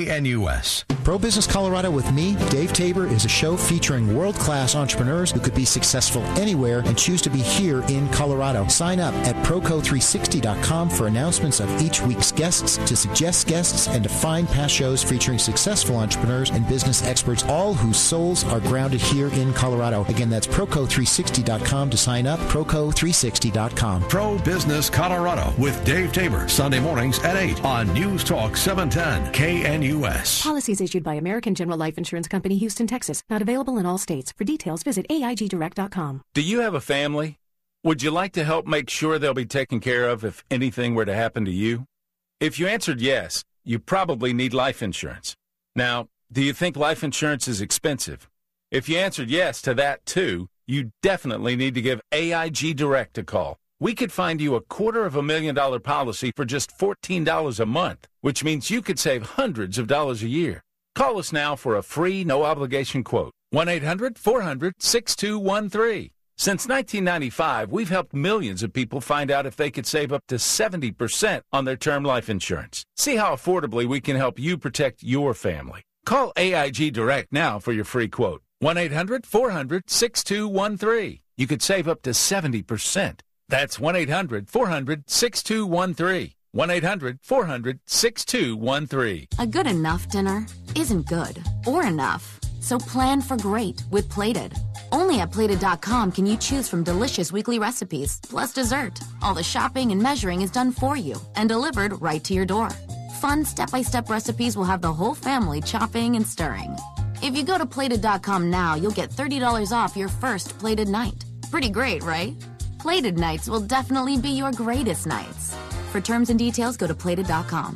Speaker 1: KNUS.
Speaker 2: Pro Business Colorado with me, Dave Tabor, is a show featuring world-class entrepreneurs who could be successful anywhere and choose to be here in Colorado. Sign up at Proco360.com for announcements of each week's guests, to suggest guests, and to find past shows featuring successful entrepreneurs and business experts, all whose souls are grounded here in Colorado. Again, that's Proco360.com to sign up, Proco360.com.
Speaker 1: Pro Business Colorado with Dave Tabor, Sunday mornings at 8 on News Talk 710 KNUS.
Speaker 13: Policies issued by American General Life Insurance Company, Houston, Texas. Not available in all states. For details, visit AIGdirect.com.
Speaker 14: Do you have a family? Would you like to help make sure they'll be taken care of if anything were to happen to you? If you answered yes, you probably need life insurance. Now, do you think life insurance is expensive? If you answered yes to that too, you definitely need to give AIG Direct a call. We could find you a $250,000 policy for just $14 a month, which means you could save hundreds of dollars a year. Call us now for a free, no-obligation quote. 1-800-400-6213. Since 1995, we've helped millions of people find out if they could save up to 70% on their term life insurance. See how affordably we can help you protect your family. Call AIG Direct now for your free quote. 1-800-400-6213. You could save up to 70%. That's 1-800-400-6213. 1-800-400-6213.
Speaker 15: A good enough dinner isn't good or enough. So plan for great with Plated. Only at Plated.com can you choose from delicious weekly recipes, plus dessert. All the shopping and measuring is done for you and delivered right to your door. Fun step-by-step recipes will have the whole family chopping and stirring. If you go to Plated.com now, you'll get $30 off your first Plated night. Pretty great, right? Plated nights will definitely be your greatest nights. For terms and details, go to Plated.com.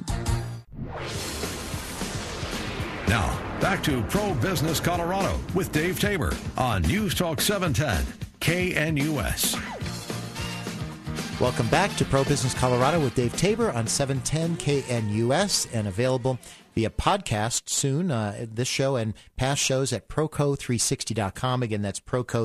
Speaker 1: Now, back to Pro Business Colorado with Dave Tabor on News Talk 710 KNUS.
Speaker 2: Welcome back to Pro Business Colorado with Dave Tabor on 710 KNUS and available via podcast soon. This show and past shows at Proco360.com. Again, that's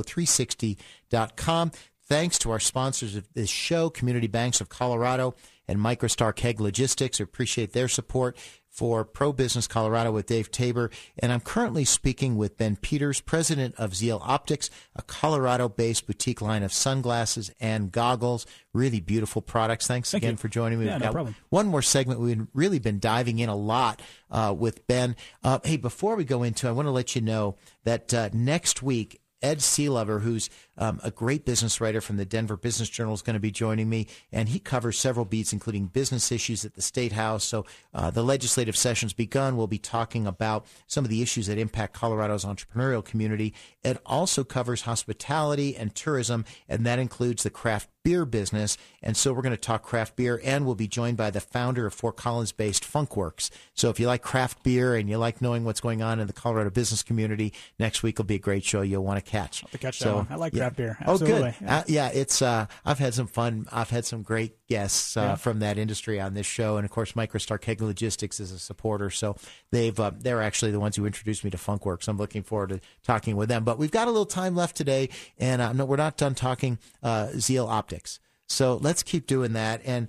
Speaker 2: Proco360.com. Thanks to our sponsors of this show, Community Banks of Colorado and MicroStar Keg Logistics. I appreciate their support for Pro Business Colorado with Dave Tabor. And I'm currently speaking with Ben Peters, president of Zeal Optics, a Colorado-based boutique line of sunglasses and goggles. Really beautiful products. Thank again
Speaker 3: you
Speaker 2: for joining me.
Speaker 3: Yeah, no problem.
Speaker 2: One more segment. We've really been diving in a lot with Ben. Hey, before we go into, I want to let you know that next week, Ed Seelover, who's a great business writer from the Denver Business Journal, is going to be joining me, and he covers several beats, including business issues at the State House. So the legislative session's begun. We'll be talking about some of the issues that impact Colorado's entrepreneurial community. It also covers hospitality and tourism, and that includes the craft beer business. And so we're going to talk craft beer, and we'll be joined by the founder of Fort Collins-based Funkworks. So if you like craft beer and you like knowing what's going on in the Colorado business community, next week will be a great show you'll want to catch.
Speaker 3: I'll have to catch that one. I like craft beer.
Speaker 2: Absolutely.
Speaker 3: Oh, good.
Speaker 2: Yeah, it's I've had some fun. I've had some great guests from that industry on this show, and of course, MicroStar Keg Logistics is a supporter. So they're actually the ones who introduced me to Funkworks. I'm looking forward to talking with them. But we've got a little time left today, and no, we're not done talking Zeal Optics. So let's keep doing that. And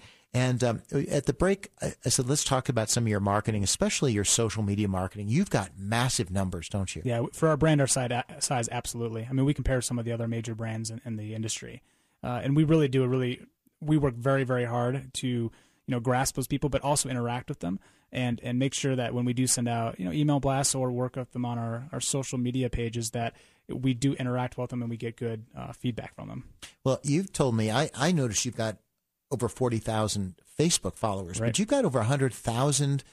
Speaker 2: at the break, I said, let's talk about some of your marketing, especially your social media marketing. You've got massive numbers, don't you?
Speaker 3: Yeah, for our brand, our size, absolutely. I mean, we compare some of the other major brands in the industry. And we really do we work very, very hard to, grasp those people, but also interact with them and make sure that when we do send out, email blasts or work with them on our social media pages, that we do interact with them and we get good feedback from them.
Speaker 2: Well, you've told me, I noticed you've got over 40,000 Facebook followers, right, but you've got over 100,000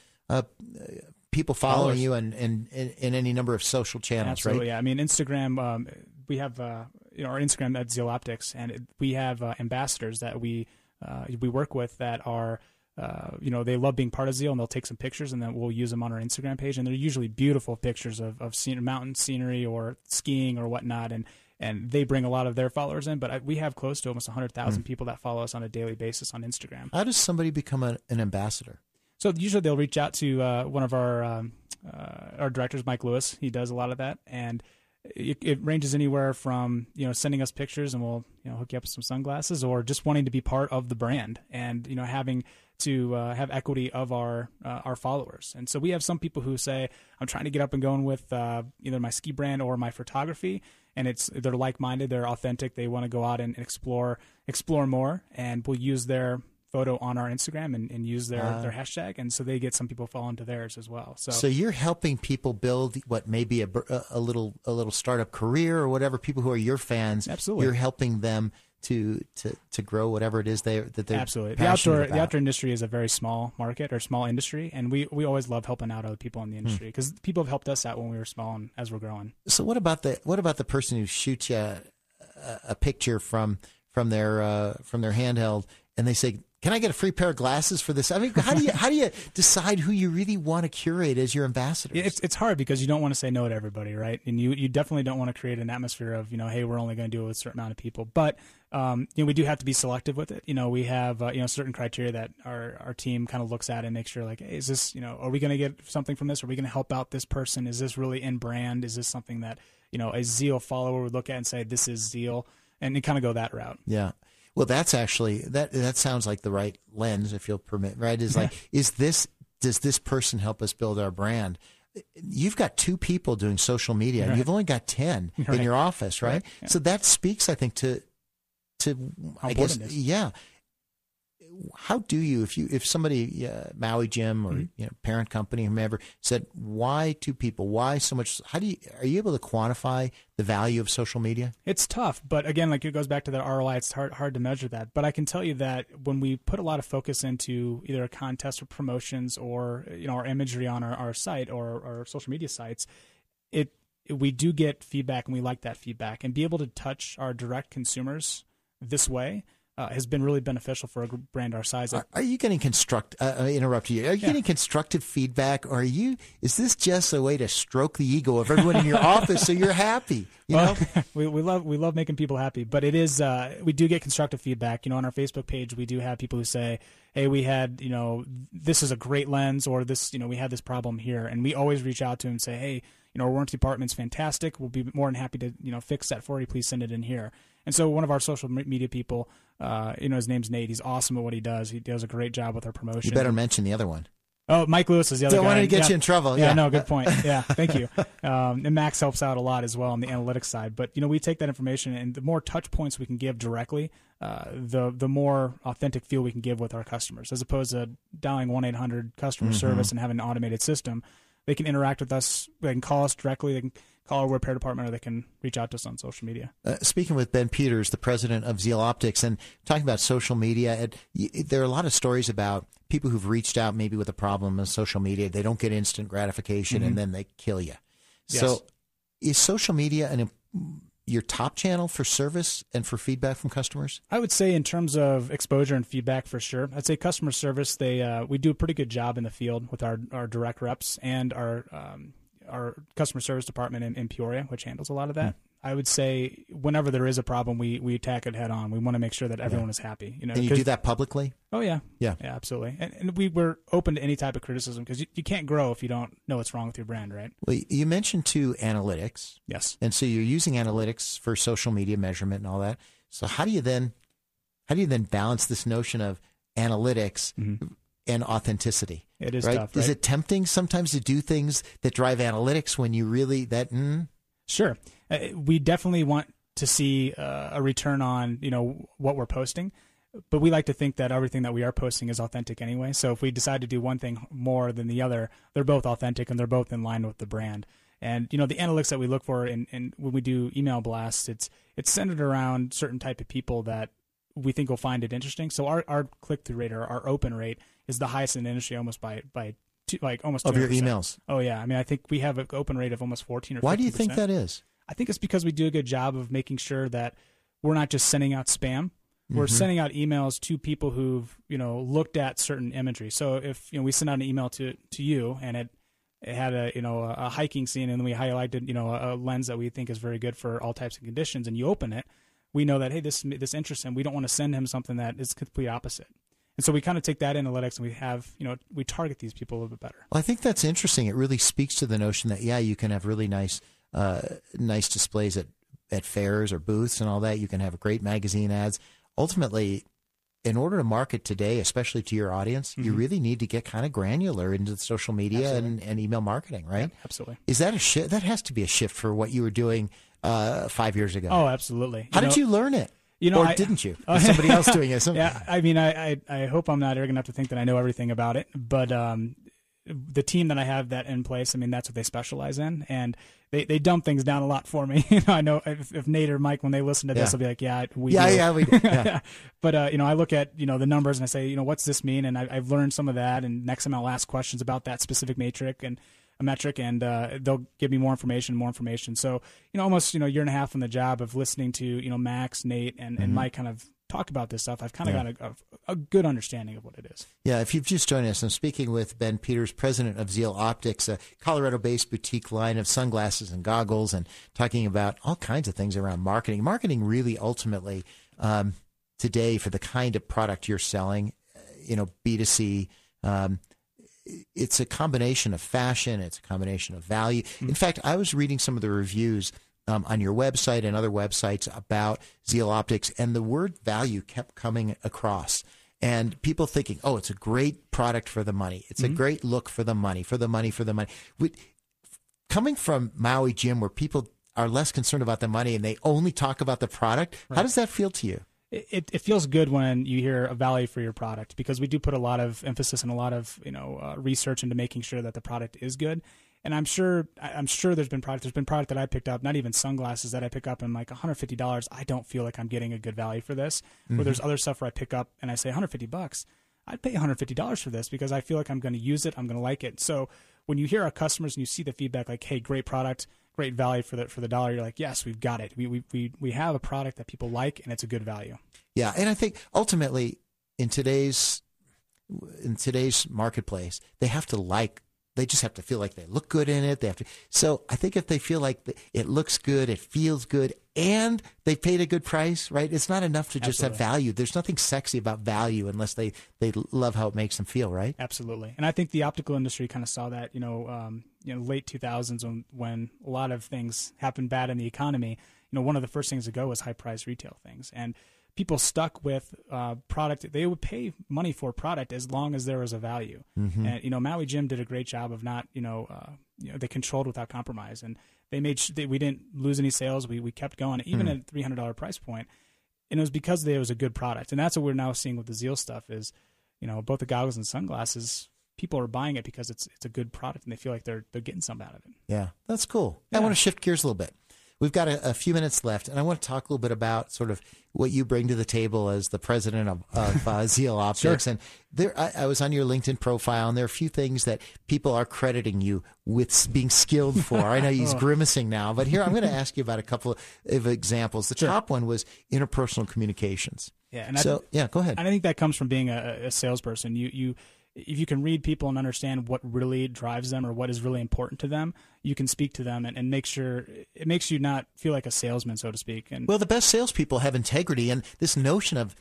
Speaker 2: people following you in any number of social channels,
Speaker 3: Absolutely,
Speaker 2: right?
Speaker 3: Yeah. I mean, Instagram, we have our Instagram at Zeal Optics, and we have ambassadors that we work with that are they love being part of Zeal, and they'll take some pictures, and then we'll use them on our Instagram page, and they're usually beautiful pictures of mountain scenery or skiing or whatnot, and they bring a lot of their followers in. But we have close to almost 100,000 people that follow us on a daily basis on Instagram.
Speaker 2: How does somebody become an ambassador?
Speaker 3: So usually they'll reach out to one of our directors, Mike Lewis. He does a lot of that, and it ranges anywhere from sending us pictures and we'll hook you up with some sunglasses, or just wanting to be part of the brand and having to have equity of our followers. And so we have some people who say, I'm trying to get up and going with either my ski brand or my photography, and they're like-minded, they're authentic, they want to go out and explore more, and we'll use their photo on our Instagram and use their hashtag, and so they get some people fall into theirs as well. So
Speaker 2: you're helping people build what may be a little startup career or whatever. People who are your fans,
Speaker 3: absolutely,
Speaker 2: you're helping them to grow whatever it is that they're
Speaker 3: absolutely.
Speaker 2: The outdoor
Speaker 3: industry is a very small market or small industry, and we always love helping out other people in the industry because people have helped us out when we were small and as we're growing.
Speaker 2: So what about the person who shoots you a picture from their handheld and they say, can I get a free pair of glasses for this? I mean, how do you decide who you really want to curate as your ambassadors?
Speaker 3: Yeah, it's hard because you don't want to say no to everybody, right? And you definitely don't want to create an atmosphere of, hey, we're only going to do it with a certain amount of people. But we do have to be selective with it. We have certain criteria that our team kind of looks at and makes sure, like, hey, is this, are we going to get something from this? Are we going to help out this person? Is this really in brand? Is this something that a Zeal follower would look at and say, this is Zeal, and you kind of go that route?
Speaker 2: Yeah. Well, that's actually that sounds like the right lens, if you'll permit. Right? Does this person help us build our brand? you've got 2 people doing social media, and
Speaker 3: Right.
Speaker 2: you've only got 10 in
Speaker 3: Right.
Speaker 2: your office, right?
Speaker 3: Right, yeah.
Speaker 2: So that speaks, I think, to
Speaker 3: How
Speaker 2: I guess,
Speaker 3: important it is.
Speaker 2: yeah. How do you, if somebody, Maui Jim or parent company, whomever, said, why 2 people? Why so much? Are you able to quantify the value of social media?
Speaker 3: It's tough, but again, like it goes back to that ROI. It's hard to measure that. But I can tell you that when we put a lot of focus into either a contest or promotions or our imagery on our site or our social media sites, we do get feedback, and we like that feedback. And be able to touch our direct consumers this way has been really beneficial for a brand our size.
Speaker 2: Are you getting interrupt you? Are you getting constructive feedback, or is this just a way to stroke the ego of everyone in your office so you're happy? You know?
Speaker 3: we love making people happy, but it is we do get constructive feedback. On our Facebook page, we do have people who say, "Hey, we had this is a great lens," or this we had this problem here, and we always reach out to them and say, "Hey, our warranty department's fantastic. We'll be more than happy to fix that for you. Please send it in here." And so one of our social media people, his name's Nate. He's awesome at what he does. He does a great job with our promotion.
Speaker 2: You better mention the other one.
Speaker 3: Oh, Mike Lewis is the other guy.
Speaker 2: Don't want to get you in trouble.
Speaker 3: Yeah, no, good point. Yeah, thank you. And Max helps out a lot as well on the analytics side. But, we take that information, and the more touch points we can give directly, the more authentic feel we can give with our customers, as opposed to dialing 1-800 customer service and having an automated system. They can interact with us. They can call us directly. They can call our repair department, or they can reach out to us on social media.
Speaker 2: Speaking with Ben Peters, the president of Zeal Optics, and talking about social media, there are a lot of stories about people who've reached out maybe with a problem on social media. They don't get instant gratification, and then they kill you.
Speaker 3: Yes.
Speaker 2: So is social media your top channel for service and for feedback from customers?
Speaker 3: I would say in terms of exposure and feedback, for sure. I'd say customer service, we do a pretty good job in the field with our direct reps and our customer service department in Peoria, which handles a lot of that. I would say whenever there is a problem, we attack it head on. We want to make sure that everyone is happy.
Speaker 2: And you do that publicly?
Speaker 3: Oh, yeah.
Speaker 2: Yeah,
Speaker 3: absolutely. And we're open to any type of criticism, because you can't grow if you don't know what's wrong with your brand, right?
Speaker 2: Well, you mentioned too analytics.
Speaker 3: Yes.
Speaker 2: And so you're using analytics for social media measurement and all that. So how do you then balance this notion of analytics and authenticity?
Speaker 3: It is
Speaker 2: right?
Speaker 3: tough, right?
Speaker 2: Is it tempting sometimes to do things that drive analytics when you really
Speaker 3: Sure. We definitely want to see a return on, what we're posting, but we like to think that everything that we are posting is authentic anyway. So if we decide to do one thing more than the other, they're both authentic and they're both in line with the brand. And, the analytics that we look for in when we do email blasts, it's centered around certain type of people that we think will find it interesting. So our click-through rate, or our open rate, is the highest in the industry, almost by almost 200%.
Speaker 2: Of your emails.
Speaker 3: Oh yeah, I mean, I think we have an open rate of almost 14 or 15%.
Speaker 2: Why do you think that is?
Speaker 3: I think it's because we do a good job of making sure that we're not just sending out spam. We're sending out emails to people who've looked at certain imagery. So if we send out an email to you, and it had a hiking scene, and then we highlighted a lens that we think is very good for all types of conditions, and you open it, we know that, hey, this interests him. We don't want to send him something that is complete opposite. And so we kind of take that analytics, and we have, we target these people a little bit better.
Speaker 2: Well, I think that's interesting. It really speaks to the notion that, you can have really nice displays at fairs or booths and all that. You can have great magazine ads. Ultimately, in order to market today, especially to your audience, you really need to get kind of granular into social media and email marketing, right?
Speaker 3: Yeah, absolutely.
Speaker 2: Is that a shift? That has to be a shift for what you were doing 5 years ago.
Speaker 3: Oh, absolutely.
Speaker 2: How did you learn it? Or didn't you? Was somebody else doing it?
Speaker 3: Yeah, I mean, I hope I'm not arrogant enough to think that I know everything about it, but the team that I have that in place, I mean, that's what they specialize in, and they dumb things down a lot for me. I know if Nate or Mike, when they listen to this, they'll be like, we do.
Speaker 2: Yeah.
Speaker 3: But I look at the numbers, and I say, what's this mean? And I've learned some of that, and next time I'll ask questions about that specific metric, and they'll give me more information. So almost year and a half on the job of listening to Max, Nate, and Mike kind of talk about this stuff. I've kind of got a good understanding of what it is.
Speaker 2: Yeah, if you've just joined us, I'm speaking with Ben Peters, president of Zeal Optics, a Colorado-based boutique line of sunglasses and goggles, and talking about all kinds of things around marketing. Marketing really ultimately today, for the kind of product you're selling, B2C, it's a combination of fashion, it's a combination of value. In fact, I was reading some of the reviews on your website and other websites about Zeal Optics, and the word value kept coming across. And people thinking, it's a great product for the money. It's a great look for the money, for the money. coming from Maui Jim, where people are less concerned about the money and they only talk about the product, how does that feel to you?
Speaker 3: It feels good when you hear a value for your product, because we do put a lot of emphasis and a lot of research into making sure that the product is good. And I'm sure there's been product that I picked up, not even sunglasses that I pick up, and like $150. I don't feel like I'm getting a good value for this. Where there's other stuff where I pick up and I say $150. I'd pay $150 for this because I feel like I'm going to use it. I'm going to like it. So when you hear our customers and you see the feedback like, hey, great product, great value for the dollar, you're like, yes, we've got it. We have a product that people like, and it's a good value. Yeah, and I think ultimately in today's marketplace, they just have to feel like they look good in it. So I think if they feel like it looks good, it feels good, and they paid a good price, right? It's not enough to just have value. There's nothing sexy about value unless they love how it makes them feel, right? Absolutely. And I think the optical industry kind of saw that, late 2000s when a lot of things happened bad in the economy. One of the first things to go was high-priced retail things. And people stuck with product. They would pay money for product as long as there was a value. Mm-hmm. And Maui Jim did a great job of not, they controlled without compromise, and they made we didn't lose any sales. We kept going even at a $300 price point, and it was because it was a good product. And that's what we're now seeing with the Zeal stuff is, both the goggles and sunglasses. People are buying it because it's a good product and they feel like they're getting something out of it. Yeah, that's cool. Yeah. I want to shift gears a little bit. We've got a few minutes left, and I want to talk a little bit about sort of what you bring to the table as the president of Zeal Optics. Sure. And I was on your LinkedIn profile, and there are a few things that people are crediting you with being skilled for. I know he's grimacing now, but here I'm going to ask you about a couple of examples. The top one was interpersonal communications. Yeah, and go ahead. And I think that comes from being a salesperson. If you can read people and understand what really drives them or what is really important to them, you can speak to them and make sure it makes you not feel like a salesman, so to speak. And well, the best salespeople have integrity, and this notion of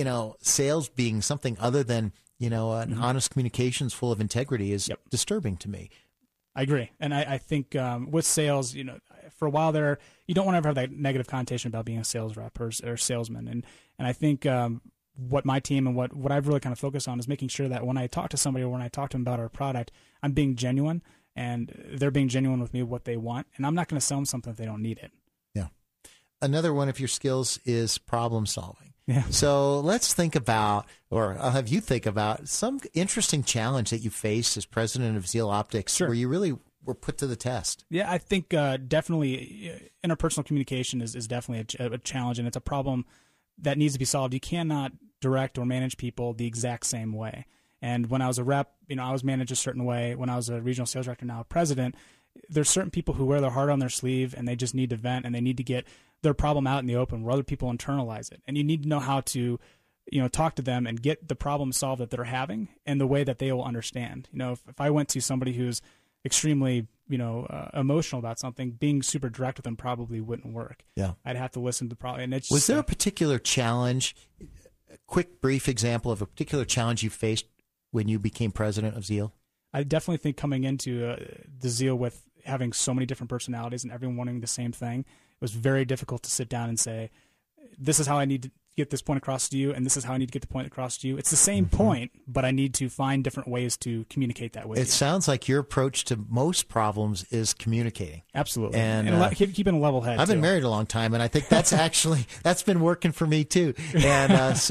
Speaker 3: sales being something other than an honest communications full of integrity is disturbing to me. I agree, and I think with sales, for a while there, you don't want to ever have that negative connotation about being a sales rep or salesman, and I think. What my team and what I've really kind of focused on is making sure that when I talk to somebody or when I talk to them about our product, I'm being genuine and they're being genuine with me what they want, and I'm not going to sell them something if they don't need it. Yeah. Another one of your skills is problem solving. Yeah. So let's think about, or I'll have you think about some interesting challenge that you faced as president of Zeal Optics, where you really were put to the test. Yeah, I think definitely interpersonal communication is definitely a challenge, and it's a problem that needs to be solved. You cannot direct or manage people the exact same way. And when I was a rep, I was managed a certain way. When I was a regional sales director, now a president, there's certain people who wear their heart on their sleeve and they just need to vent and they need to get their problem out in the open where other people internalize it. And you need to know how to, talk to them and get the problem solved that they're having in the way that they will understand. If I went to somebody who's extremely, emotional about something, being super direct with them probably wouldn't work. Yeah. I'd have to listen to probably. And it's was there a particular challenge, a quick, brief example of a particular challenge you faced when you became president of Zeal? I definitely think coming into the Zeal with having so many different personalities and everyone wanting the same thing, it was very difficult to sit down and say, this is how I need to get this point across to you, and this is how I need to get the point across to you. It's the same point, but I need to find different ways to communicate that with you. It sounds like your approach to most problems is communicating. Absolutely. And keeping a level head. I've been married a long time, and I think that's that's been working for me too. And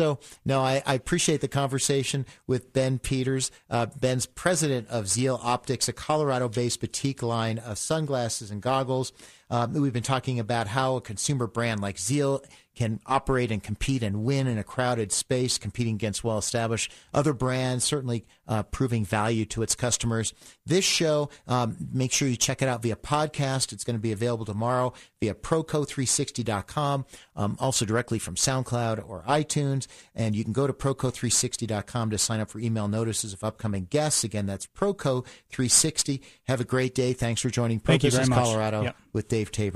Speaker 3: I appreciate the conversation with Ben Peters. Ben's president of Zeal Optics, a Colorado-based boutique line of sunglasses and goggles. We've been talking about how a consumer brand like Zeal can operate and compete and win in a crowded space, competing against well-established other brands, certainly proving value to its customers. This show, make sure you check it out via podcast. It's going to be available tomorrow via Proco360.com, also directly from SoundCloud or iTunes. And you can go to Proco360.com to sign up for email notices of upcoming guests. Again, that's Proco360. Have a great day. Thanks for joining Pro Business Colorado with Dave Tabor.